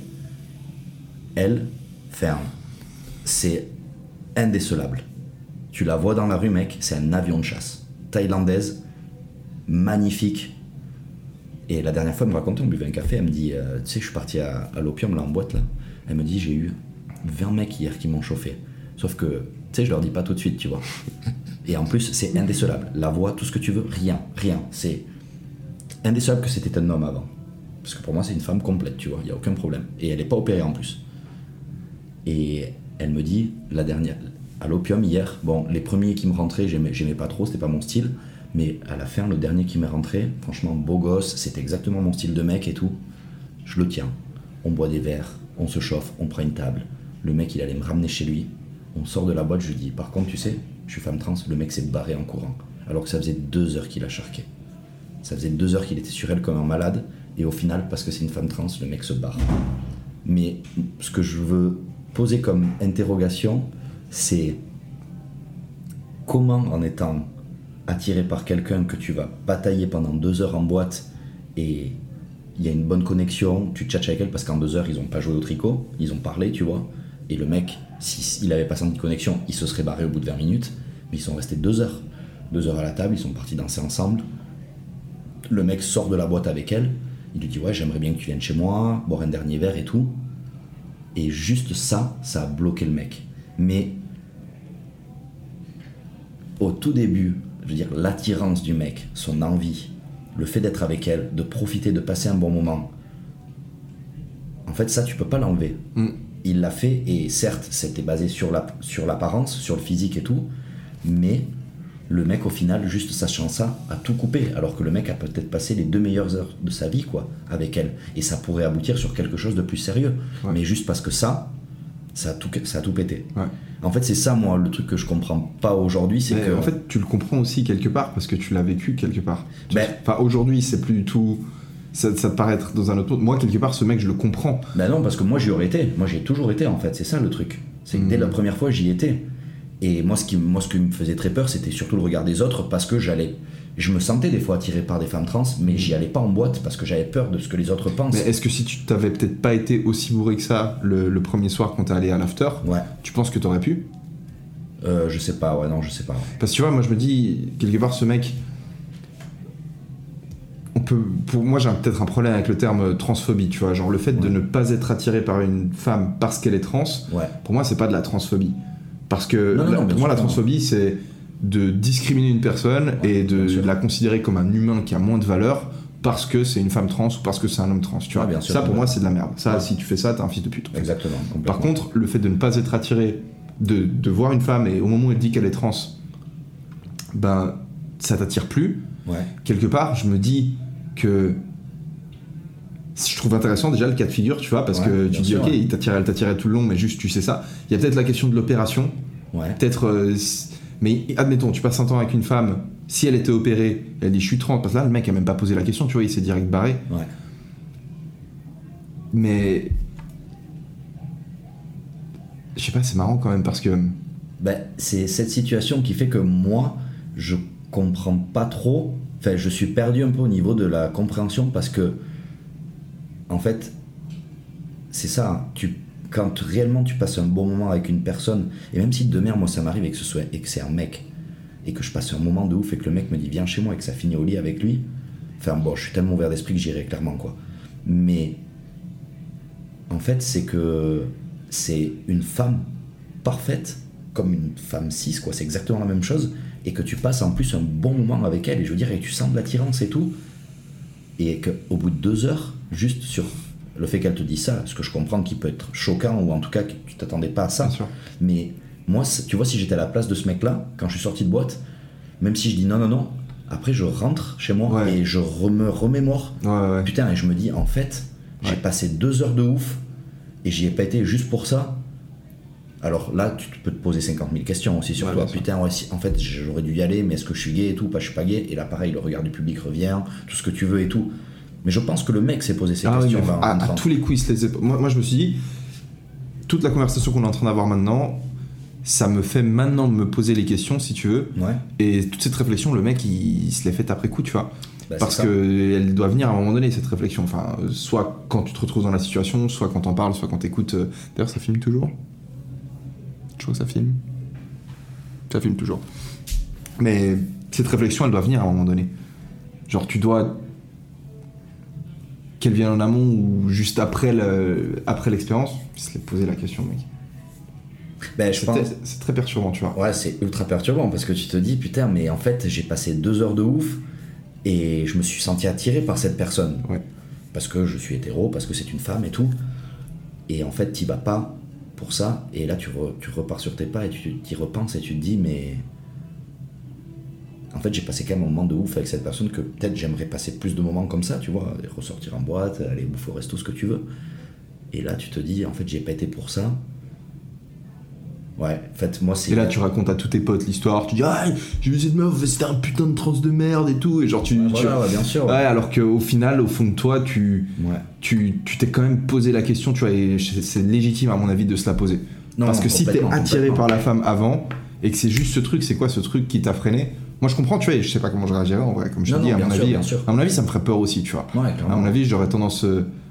elle, ferme. C'est indécelable. Tu la vois dans la rue, mec, c'est un avion de chasse. Thaïlandaise, magnifique. Et la dernière fois, elle me racontait, on buvait un café, elle me dit, euh, tu sais, je suis parti à, à l'opium, là, en boîte, là. Elle me dit, j'ai eu vingt mecs hier qui m'ont chauffé. Sauf que, tu sais, je leur dis pas tout de suite, tu vois. Et en plus, c'est indécelable. La voix, tout ce que tu veux, rien, rien. C'est indécelable que c'était un homme avant. Parce que pour moi, c'est une femme complète, tu vois, il n'y a aucun problème. Et elle n'est pas opérée en plus. Et elle me dit, la dernière, à l'opium, hier, bon, les premiers qui me rentraient, j'aimais, j'aimais pas trop, c'était pas mon style. Mais à la fin, le dernier qui m'est rentré, franchement, beau gosse, c'était exactement mon style de mec et tout. Je le tiens. On boit des verres, on se chauffe, on prend une table. Le mec, il allait me ramener chez lui. On sort de la boîte, je lui dis, par contre, tu sais, je suis femme trans. Le mec s'est barré en courant. Alors que ça faisait deux heures qu'il a charqué. Ça faisait deux heures qu'il était sur elle comme un malade. Et au final, parce que c'est une femme trans, le mec se barre. Mais ce que je veux poser comme interrogation, c'est comment, en étant attiré par quelqu'un que tu vas batailler pendant deux heures en boîte et il y a une bonne connexion, tu tchatches avec elle parce qu'en deux heures ils ont pas joué au tricot, ils ont parlé, tu vois, et le mec, s'il avait pas senti de connexion, il se serait barré au bout de vingt minutes, mais ils sont restés deux heures, deux heures à la table, ils sont partis danser ensemble. Le mec sort de la boîte avec elle, il lui dit ouais, j'aimerais bien que tu viennes chez moi, boire un dernier verre et tout, et juste ça, ça a bloqué le mec. Mais au tout début, je veux dire, l'attirance du mec, son envie, le fait d'être avec elle, de profiter, de passer un bon moment, en fait, ça, tu peux pas l'enlever. Mm. Il l'a fait, et certes, c'était basé sur, la, sur l'apparence, sur le physique et tout, mais le mec, au final, juste sachant ça, a tout coupé, alors que le mec a peut-être passé les deux meilleures heures de sa vie, quoi, avec elle, et ça pourrait aboutir sur quelque chose de plus sérieux. Ouais. Mais juste parce que ça, ça a tout, ça a tout pété. Ouais. En fait, c'est ça, moi, le truc que je comprends pas aujourd'hui, c'est mais que... En fait, tu le comprends aussi quelque part, parce que tu l'as vécu quelque part. Ben... Enfin, aujourd'hui, c'est plus du tout... Ça, ça te paraît être dans un autre monde. Moi, quelque part, ce mec, je le comprends. Ben non, parce que moi, j'y aurais été. Moi, j'y ai toujours été, en fait. C'est ça, le truc. C'est que mmh. dès la première fois, j'y étais. Et moi ce, qui, moi, ce qui me faisait très peur, c'était surtout le regard des autres, parce que j'allais... Je me sentais des fois attiré par des femmes trans, mais j'y allais pas en boîte parce que j'avais peur de ce que les autres pensent. Mais est-ce que si tu t'avais peut-être pas été aussi bourré que ça le, le premier soir quand t'es allé à l'after, ouais. tu penses que t'aurais pu ? euh, Je sais pas, ouais, non, je sais pas. Parce que tu vois, moi je me dis, quelque part, ce mec, on peut, pour moi j'ai peut-être un problème avec le terme transphobie, tu vois, genre le fait ouais. de ne pas être attiré par une femme parce qu'elle est trans, ouais. pour moi c'est pas de la transphobie. Parce que non, non, la, non, pour moi la transphobie c'est de discriminer une personne ouais, et de, de la considérer comme un humain qui a moins de valeur parce que c'est une femme trans ou parce que c'est un homme trans, tu vois. Ouais, bien sûr, ça pour moi c'est de la merde. Ça ouais. si tu fais ça, t'es un fils de pute. Exactement. Par contre, le fait de ne pas être attiré, de, de voir une femme et au moment où elle dit qu'elle est trans, ben ça t'attire plus. Ouais. Quelque part, je me dis que je trouve intéressant déjà le cas de figure, tu vois, parce ouais, que tu dis sûr, ok, ouais. il t'attirait, elle t'attirait tout le long, mais juste tu sais ça. Il y a peut-être la question de l'opération. Ouais. Peut-être. Euh, mais admettons, tu passes un temps avec une femme, si elle était opérée, elle dit je suis trans, parce que là le mec a même pas posé la question, tu vois, il s'est direct barré. Ouais. Mais. Je sais pas, c'est marrant quand même parce que. Ben, c'est cette situation qui fait que moi, je comprends pas trop. Enfin, je suis perdu un peu au niveau de la compréhension parce que. En fait, c'est ça, hein, tu. Quand réellement tu passes un bon moment avec une personne, et même si demain moi ça m'arrive et que, ce soit, et que c'est un mec, et que je passe un moment de ouf et que le mec me dit viens chez moi et que ça finit au lit avec lui, enfin bon, je suis tellement ouvert d'esprit que j'irai clairement quoi. Mais en fait c'est que c'est une femme parfaite, comme une femme cis quoi, c'est exactement la même chose, et que tu passes en plus un bon moment avec elle, et je veux dire, et tu sens de l'attirance et tout, et qu'au bout de deux heures, juste sur le fait qu'elle te dise ça, ce que je comprends qui peut être choquant, ou en tout cas que tu t'attendais pas à ça, mais moi tu vois, si j'étais à la place de ce mec là quand je suis sorti de boîte, même si je dis non non non, après je rentre chez moi ouais. et je me remémore ouais, ouais. putain, et je me dis en fait ouais. j'ai passé deux heures de ouf et j'y ai pas été juste pour ça. Alors là tu peux te poser cinquante mille questions aussi sur ouais, toi, putain ouais, si, en fait j'aurais dû y aller, mais est-ce que je suis gay et tout, pas je suis pas gay, et là pareil le regard du public revient, tout ce que tu veux et tout. Mais je pense que le mec s'est posé ces ah questions. Oui, à, à tous les coups, il se les... moi, moi, je me suis dit, toute la conversation qu'on est en train d'avoir maintenant, ça me fait maintenant me poser les questions, si tu veux. Ouais. Et toute cette réflexion, le mec, il, il se l'est faite après coup, tu vois. Bah, parce qu'elle doit venir à un moment donné, cette réflexion. Enfin, soit quand tu te retrouves dans la situation, soit quand t'en parles, soit quand t'écoutes. D'ailleurs, ça filme toujours. Je crois que ça filme. Ça filme toujours. Mais cette réflexion, elle doit venir à un moment donné. Genre, tu dois... qu'elle vienne en amont ou juste après, le, après l'expérience, je se l'ai posé la question, mec. Ben, je pense... C'est très perturbant, tu vois. Ouais, c'est ultra perturbant parce que tu te dis, putain, mais en fait, j'ai passé deux heures de ouf et je me suis senti attiré par cette personne. Ouais. Parce que je suis hétéro, parce que c'est une femme et tout. Et en fait, t'y vas pas pour ça. Et là, tu, re, tu repars sur tes pas et tu t'y repenses et tu te dis, mais. En fait, j'ai passé quand même un moment de ouf avec cette personne que peut-être j'aimerais passer plus de moments comme ça, tu vois, ressortir en boîte, aller bouffer au resto, ce que tu veux. Et là, tu te dis, en fait, j'ai pas été pour ça. Ouais, en fait, moi, c'est... Et là, tu racontes à tous tes potes l'histoire, tu dis « Ah, j'ai vu cette meuf, c'était un putain de trans de merde et tout », et genre, tu... Ouais, tu... voilà, ouais, bien sûr. Ouais, ouais alors qu'au final, au fond de toi, tu... Ouais. tu... tu t'es quand même posé la question, tu vois, et c'est légitime, à mon avis, de se la poser. Non, Parce non, que si t'es attiré par la femme avant, et que c'est juste ce truc, c'est quoi ce truc qui t'a freiné ? Moi, je comprends, tu vois, je sais pas comment je réagirais, en vrai, comme je te dis, à mon avis, sûr, à mon avis, ça me ferait peur aussi, tu vois. Ouais, à mon avis, j'aurais tendance...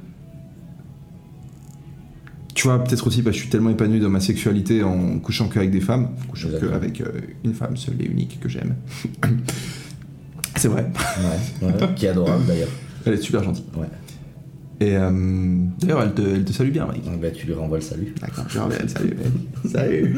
Tu vois, peut-être aussi parce que je suis tellement épanoui dans ma sexualité en couchant qu'avec des femmes, en couchant qu'avec euh, une femme seule et unique que j'aime. C'est vrai. Ouais, ouais, qui est adorable d'ailleurs. Elle est super gentille. Ouais. Et euh, d'ailleurs, elle te, elle te salue bien, Mike. Ouais, bah, tu lui renvoies le salut. D'accord, je lui renvoie le salut. Salut.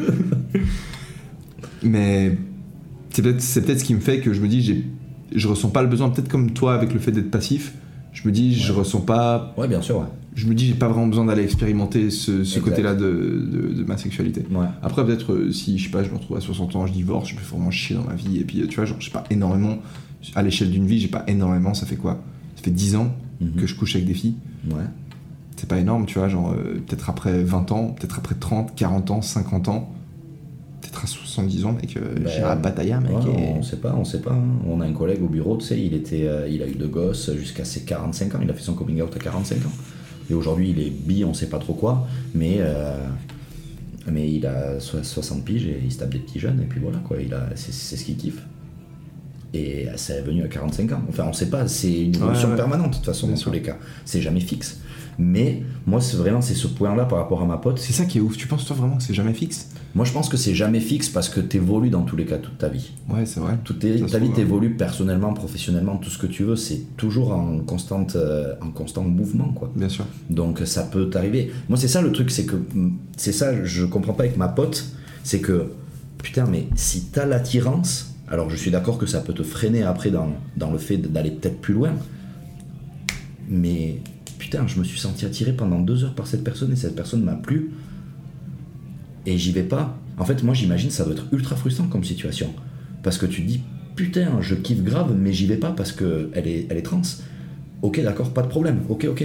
Mais c'est peut-être, c'est peut-être ce qui me fait que je me dis, j'ai, je ressens pas le besoin, peut-être comme toi avec le fait d'être passif, je me dis, ouais. je ressens pas. Ouais, bien sûr, ouais. Je me dis, j'ai pas vraiment besoin d'aller expérimenter ce, ce côté-là de, de, de ma sexualité. Ouais. Après, peut-être, euh, si, je sais pas, je me retrouve à soixante ans, je divorce, je me fais vraiment chier dans ma vie, et puis, tu vois, genre, j'ai pas énormément, à l'échelle d'une vie, j'ai pas énormément, ça fait quoi ? Ça fait dix ans mm-hmm. que je couche avec des filles. Ouais. C'est pas énorme, tu vois, genre, euh, peut-être après vingt ans, peut-être après trente, quarante ans, cinquante ans, peut-être à soixante-dix ans, mec, euh, ben, j'irai à Pattaya, mec. Ouais, et... On sait pas, on sait pas. Hein. On a un collègue au bureau, tu sais, il, était, euh, il a eu deux gosses jusqu'à ses quarante-cinq ans, il a fait son coming out à quarante-cinq ans. Et aujourd'hui, il est bi, on sait pas trop quoi, mais euh, Mais il a soixante piges et il se tape des petits jeunes, et puis voilà, quoi. Il a, c'est, c'est ce qu'il kiffe. Et ça est venu à quarante-cinq ans. Enfin, on sait pas, c'est une évolution ouais, ouais. permanente, de toute façon, Bien dans sûr. tous les cas. C'est jamais fixe. Mais moi, c'est vraiment c'est ce point-là par rapport à ma pote. C'est ça qui est ouf. Tu penses, toi, vraiment que c'est jamais fixe ? Moi, je pense que c'est jamais fixe parce que t'évolues dans tous les cas toute ta vie. Ouais, c'est vrai. Toute ta, ta vie, t'évolues personnellement, professionnellement, tout ce que tu veux. C'est toujours en, constante, euh, en constant mouvement, quoi. Bien sûr. Donc, ça peut t'arriver. Moi, c'est ça le truc, c'est que... C'est ça, je comprends pas avec ma pote. C'est que, putain, mais si t'as l'attirance... Alors, je suis d'accord que ça peut te freiner après dans, dans le fait d'aller peut-être plus loin. Mais... Putain, je me suis senti attiré pendant deux heures par cette personne et cette personne m'a plu et j'y vais pas. En fait, moi j'imagine ça doit être ultra frustrant comme situation parce que tu te dis putain, je kiffe grave, mais j'y vais pas parce que elle est, elle est trans. Ok, d'accord, pas de problème. Ok, ok.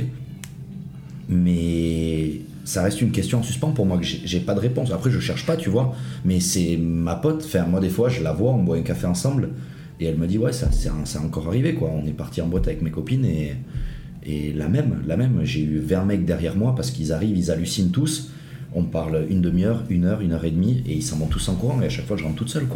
Mais ça reste une question en suspens pour moi que j'ai, j'ai pas de réponse. Après, je cherche pas, tu vois. Mais c'est ma pote. Enfin, moi des fois, je la vois, on boit un café ensemble et elle me dit ouais, ça, c'est, c'est encore arrivé quoi. On est parti en boîte avec mes copines et Et la même, la même, j'ai eu vingt mecs derrière moi parce qu'ils arrivent, ils hallucinent tous. On parle une demi-heure, une heure, une heure et demie et ils s'en vont tous en courant et à chaque fois je rentre toute seule quoi.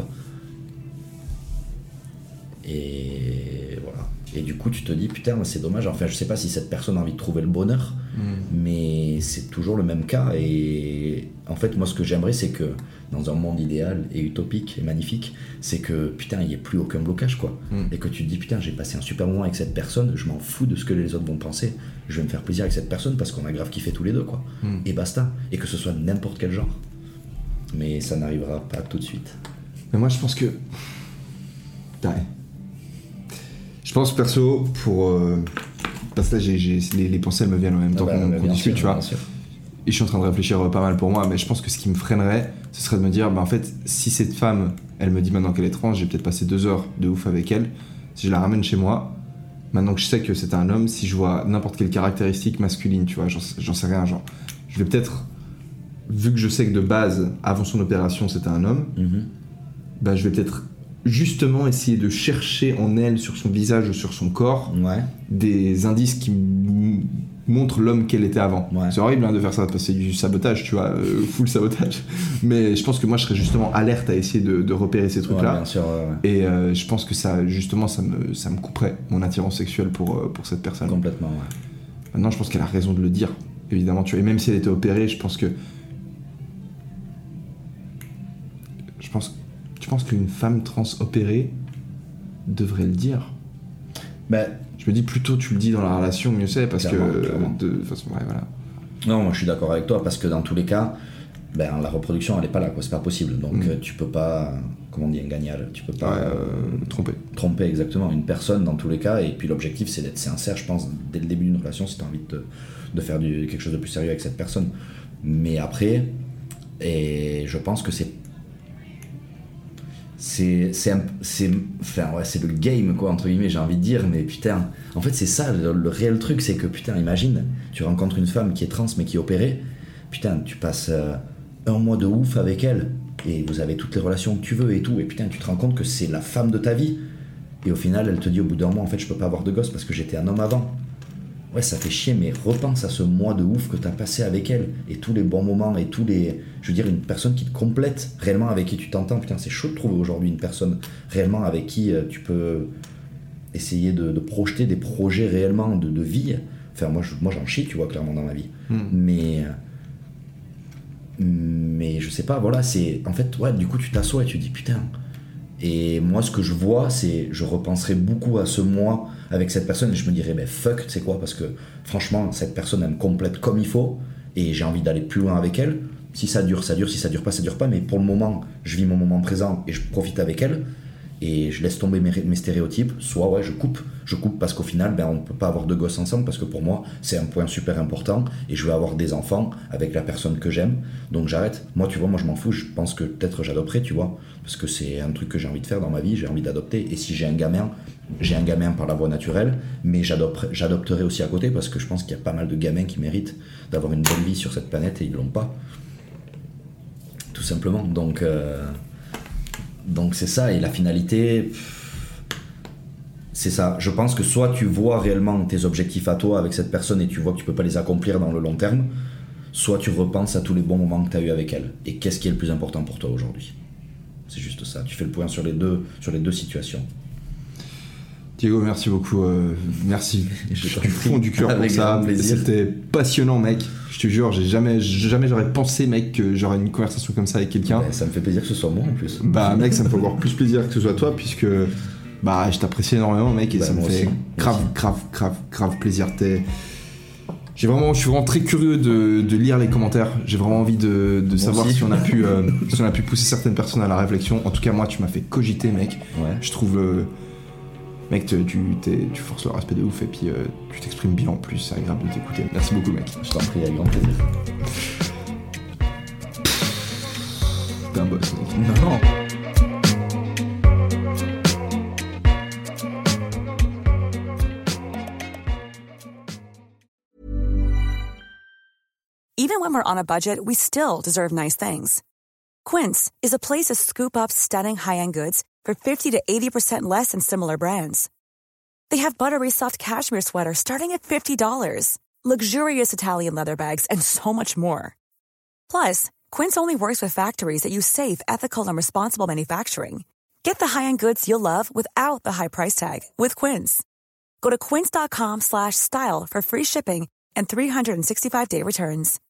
Et voilà. Et du coup tu te dis putain c'est dommage. Enfin je sais pas si cette personne a envie de trouver le bonheur, mmh. mais c'est toujours le même cas. Et en fait moi ce que j'aimerais c'est que dans un monde idéal et utopique et magnifique, c'est que putain il n'y ait plus aucun blocage quoi. Mm. Et que tu te dis putain j'ai passé un super moment avec cette personne, je m'en fous de ce que les autres vont penser, je vais me faire plaisir avec cette personne parce qu'on a grave kiffé tous les deux quoi. Mm. Et basta. Et que ce soit n'importe quel genre. Mais ça n'arrivera pas tout de suite. Mais moi je pense que... Ouais. Je pense perso pour... Euh... Parce que là j'ai, j'ai... Les, les pensées elles me viennent en même temps ah bah, qu'on, qu'on discute tu vois. Et je suis en train de réfléchir pas mal pour moi, mais je pense que ce qui me freinerait, ce serait de me dire, bah en fait, si cette femme, elle me dit maintenant qu'elle est trans, j'ai peut-être passé deux heures de ouf avec elle, si je la ramène chez moi, maintenant que je sais que c'est un homme, si je vois n'importe quelle caractéristique masculine, tu vois, j'en, j'en sais rien, genre, je vais peut-être, vu que je sais que de base, avant son opération, c'était un homme, mm-hmm. bah je vais peut-être justement essayer de chercher en elle, sur son visage ou sur son corps, ouais. des indices qui m- montrent l'homme qu'elle était avant. Ouais. C'est horrible hein, de faire ça, parce que c'est du sabotage, tu vois, euh, full sabotage. Mais je pense que moi, je serais justement alerte à essayer de, de repérer ces trucs-là. Ouais, bien sûr, ouais, ouais. Et euh, je pense que ça, justement, ça me, ça me couperait mon attirance sexuelle pour, pour cette personne. Complètement, ouais. Maintenant, je pense qu'elle a raison de le dire, évidemment. Tu vois, et même si elle était opérée, je pense que... Je pense... Tu penses qu'une femme trans opérée devrait le dire ? Ben... Je me dis plutôt tu le dis dans la relation, mieux c'est, parce clairement, que clairement. de façon ouais, voilà. Non, moi je suis d'accord avec toi parce que dans tous les cas, ben la reproduction elle est pas là quoi, c'est pas possible. Donc mmh. tu peux pas, comment on dit, ingagner, tu peux pas ouais, euh, tromper. Tromper exactement une personne dans tous les cas. Et puis l'objectif c'est d'être sincère, je pense, dès le début d'une relation si tu as envie de, de faire du, quelque chose de plus sérieux avec cette personne. Mais après, et je pense que c'est c'est c'est un, c'est enfin ouais c'est le game quoi entre guillemets j'ai envie de dire, mais putain en fait c'est ça le, le réel truc, c'est que putain imagine tu rencontres une femme qui est trans mais qui est opérée, putain tu passes euh, un mois de ouf avec elle et vous avez toutes les relations que tu veux et tout, et putain tu te rends compte que c'est la femme de ta vie et au final elle te dit au bout d'un mois en fait je peux pas avoir de gosse parce que j'étais un homme avant. Ouais, ça fait chier, mais repense à ce mois de ouf que t'as passé avec elle et tous les bons moments et tous les... Je veux dire, une personne qui te complète réellement, avec qui tu t'entends. Putain, c'est chaud de trouver aujourd'hui une personne réellement avec qui euh, tu peux essayer de, de projeter des projets réellement de, de vie. Enfin, moi, je, moi, j'en chie, tu vois, clairement dans ma vie. Mm. Mais... Mais je sais pas, voilà, c'est... En fait, ouais, du coup, tu t'assois et tu dis, putain... Et moi, ce que je vois, c'est... Je repenserai beaucoup à ce mois avec cette personne et je me dirais, ben fuck, tu sais quoi, parce que franchement, cette personne, elle me complète comme il faut et j'ai envie d'aller plus loin avec elle. Si ça dure, ça dure. Si ça dure pas, ça dure pas. Mais pour le moment, je vis mon moment présent et je profite avec elle et je laisse tomber mes, mes stéréotypes. Soit, ouais, je coupe. Je coupe parce qu'au final, ben, on ne peut pas avoir de gosses ensemble parce que pour moi, c'est un point super important et je veux avoir des enfants avec la personne que j'aime. Donc j'arrête. Moi, tu vois, moi, je m'en fous. Je pense que peut-être j'adopterai, tu vois, parce que c'est un truc que j'ai envie de faire dans ma vie. J'ai envie d'adopter. Et si j'ai un gamin, j'ai un gamin par la voie naturelle, mais j'adopterai, j'adopterai aussi à côté parce que je pense qu'il y a pas mal de gamins qui méritent d'avoir une bonne vie sur cette planète et ils l'ont pas. Tout simplement. Donc... Euh... Donc c'est ça, et la finalité, c'est ça. Je pense que soit tu vois réellement tes objectifs à toi avec cette personne et tu vois que tu peux pas les accomplir dans le long terme, soit tu repenses à tous les bons moments que tu as eu avec elle. Et qu'est-ce qui est le plus important pour toi aujourd'hui? C'est juste ça, tu fais le point sur les deux, sur les deux situations. Diego, merci beaucoup, euh, merci du fond du cœur pour ça, c'était passionnant mec, je te jure, j'ai jamais, jamais j'aurais pensé mec que j'aurais une conversation comme ça avec quelqu'un. Ben, ça me fait plaisir que ce soit moi en plus. Bah mec, ça me fait encore plus plaisir que ce soit toi, puisque bah je t'apprécie énormément mec, et bah, ça me fait aussi, grave, grave, grave, grave plaisir. T'es... J'ai vraiment, je suis vraiment très curieux de, de lire les commentaires. J'ai vraiment envie de, de savoir si on a pu, euh, si on a pu pousser certaines personnes à la réflexion. En tout cas, moi, tu m'as fait cogiter, mec. Ouais. Je trouve, euh, mec, tu, tu, tu forces le respect de ouf et puis euh, tu t'exprimes bien en plus. C'est agréable de t'écouter. Merci beaucoup, mec. Je t'en prie, avec grand plaisir. T'es un boss, mec. Non. Even when we're on a budget, we still deserve nice things. Quince is a place to scoop up stunning high-end goods for fifty to eighty percent less than similar brands. They have buttery soft cashmere sweaters starting at fifty dollars, luxurious Italian leather bags, and so much more. Plus, Quince only works with factories that use safe, ethical, and responsible manufacturing. Get the high-end goods you'll love without the high price tag with Quince. Go to quince.com slash style for free shipping and three sixty-five day returns.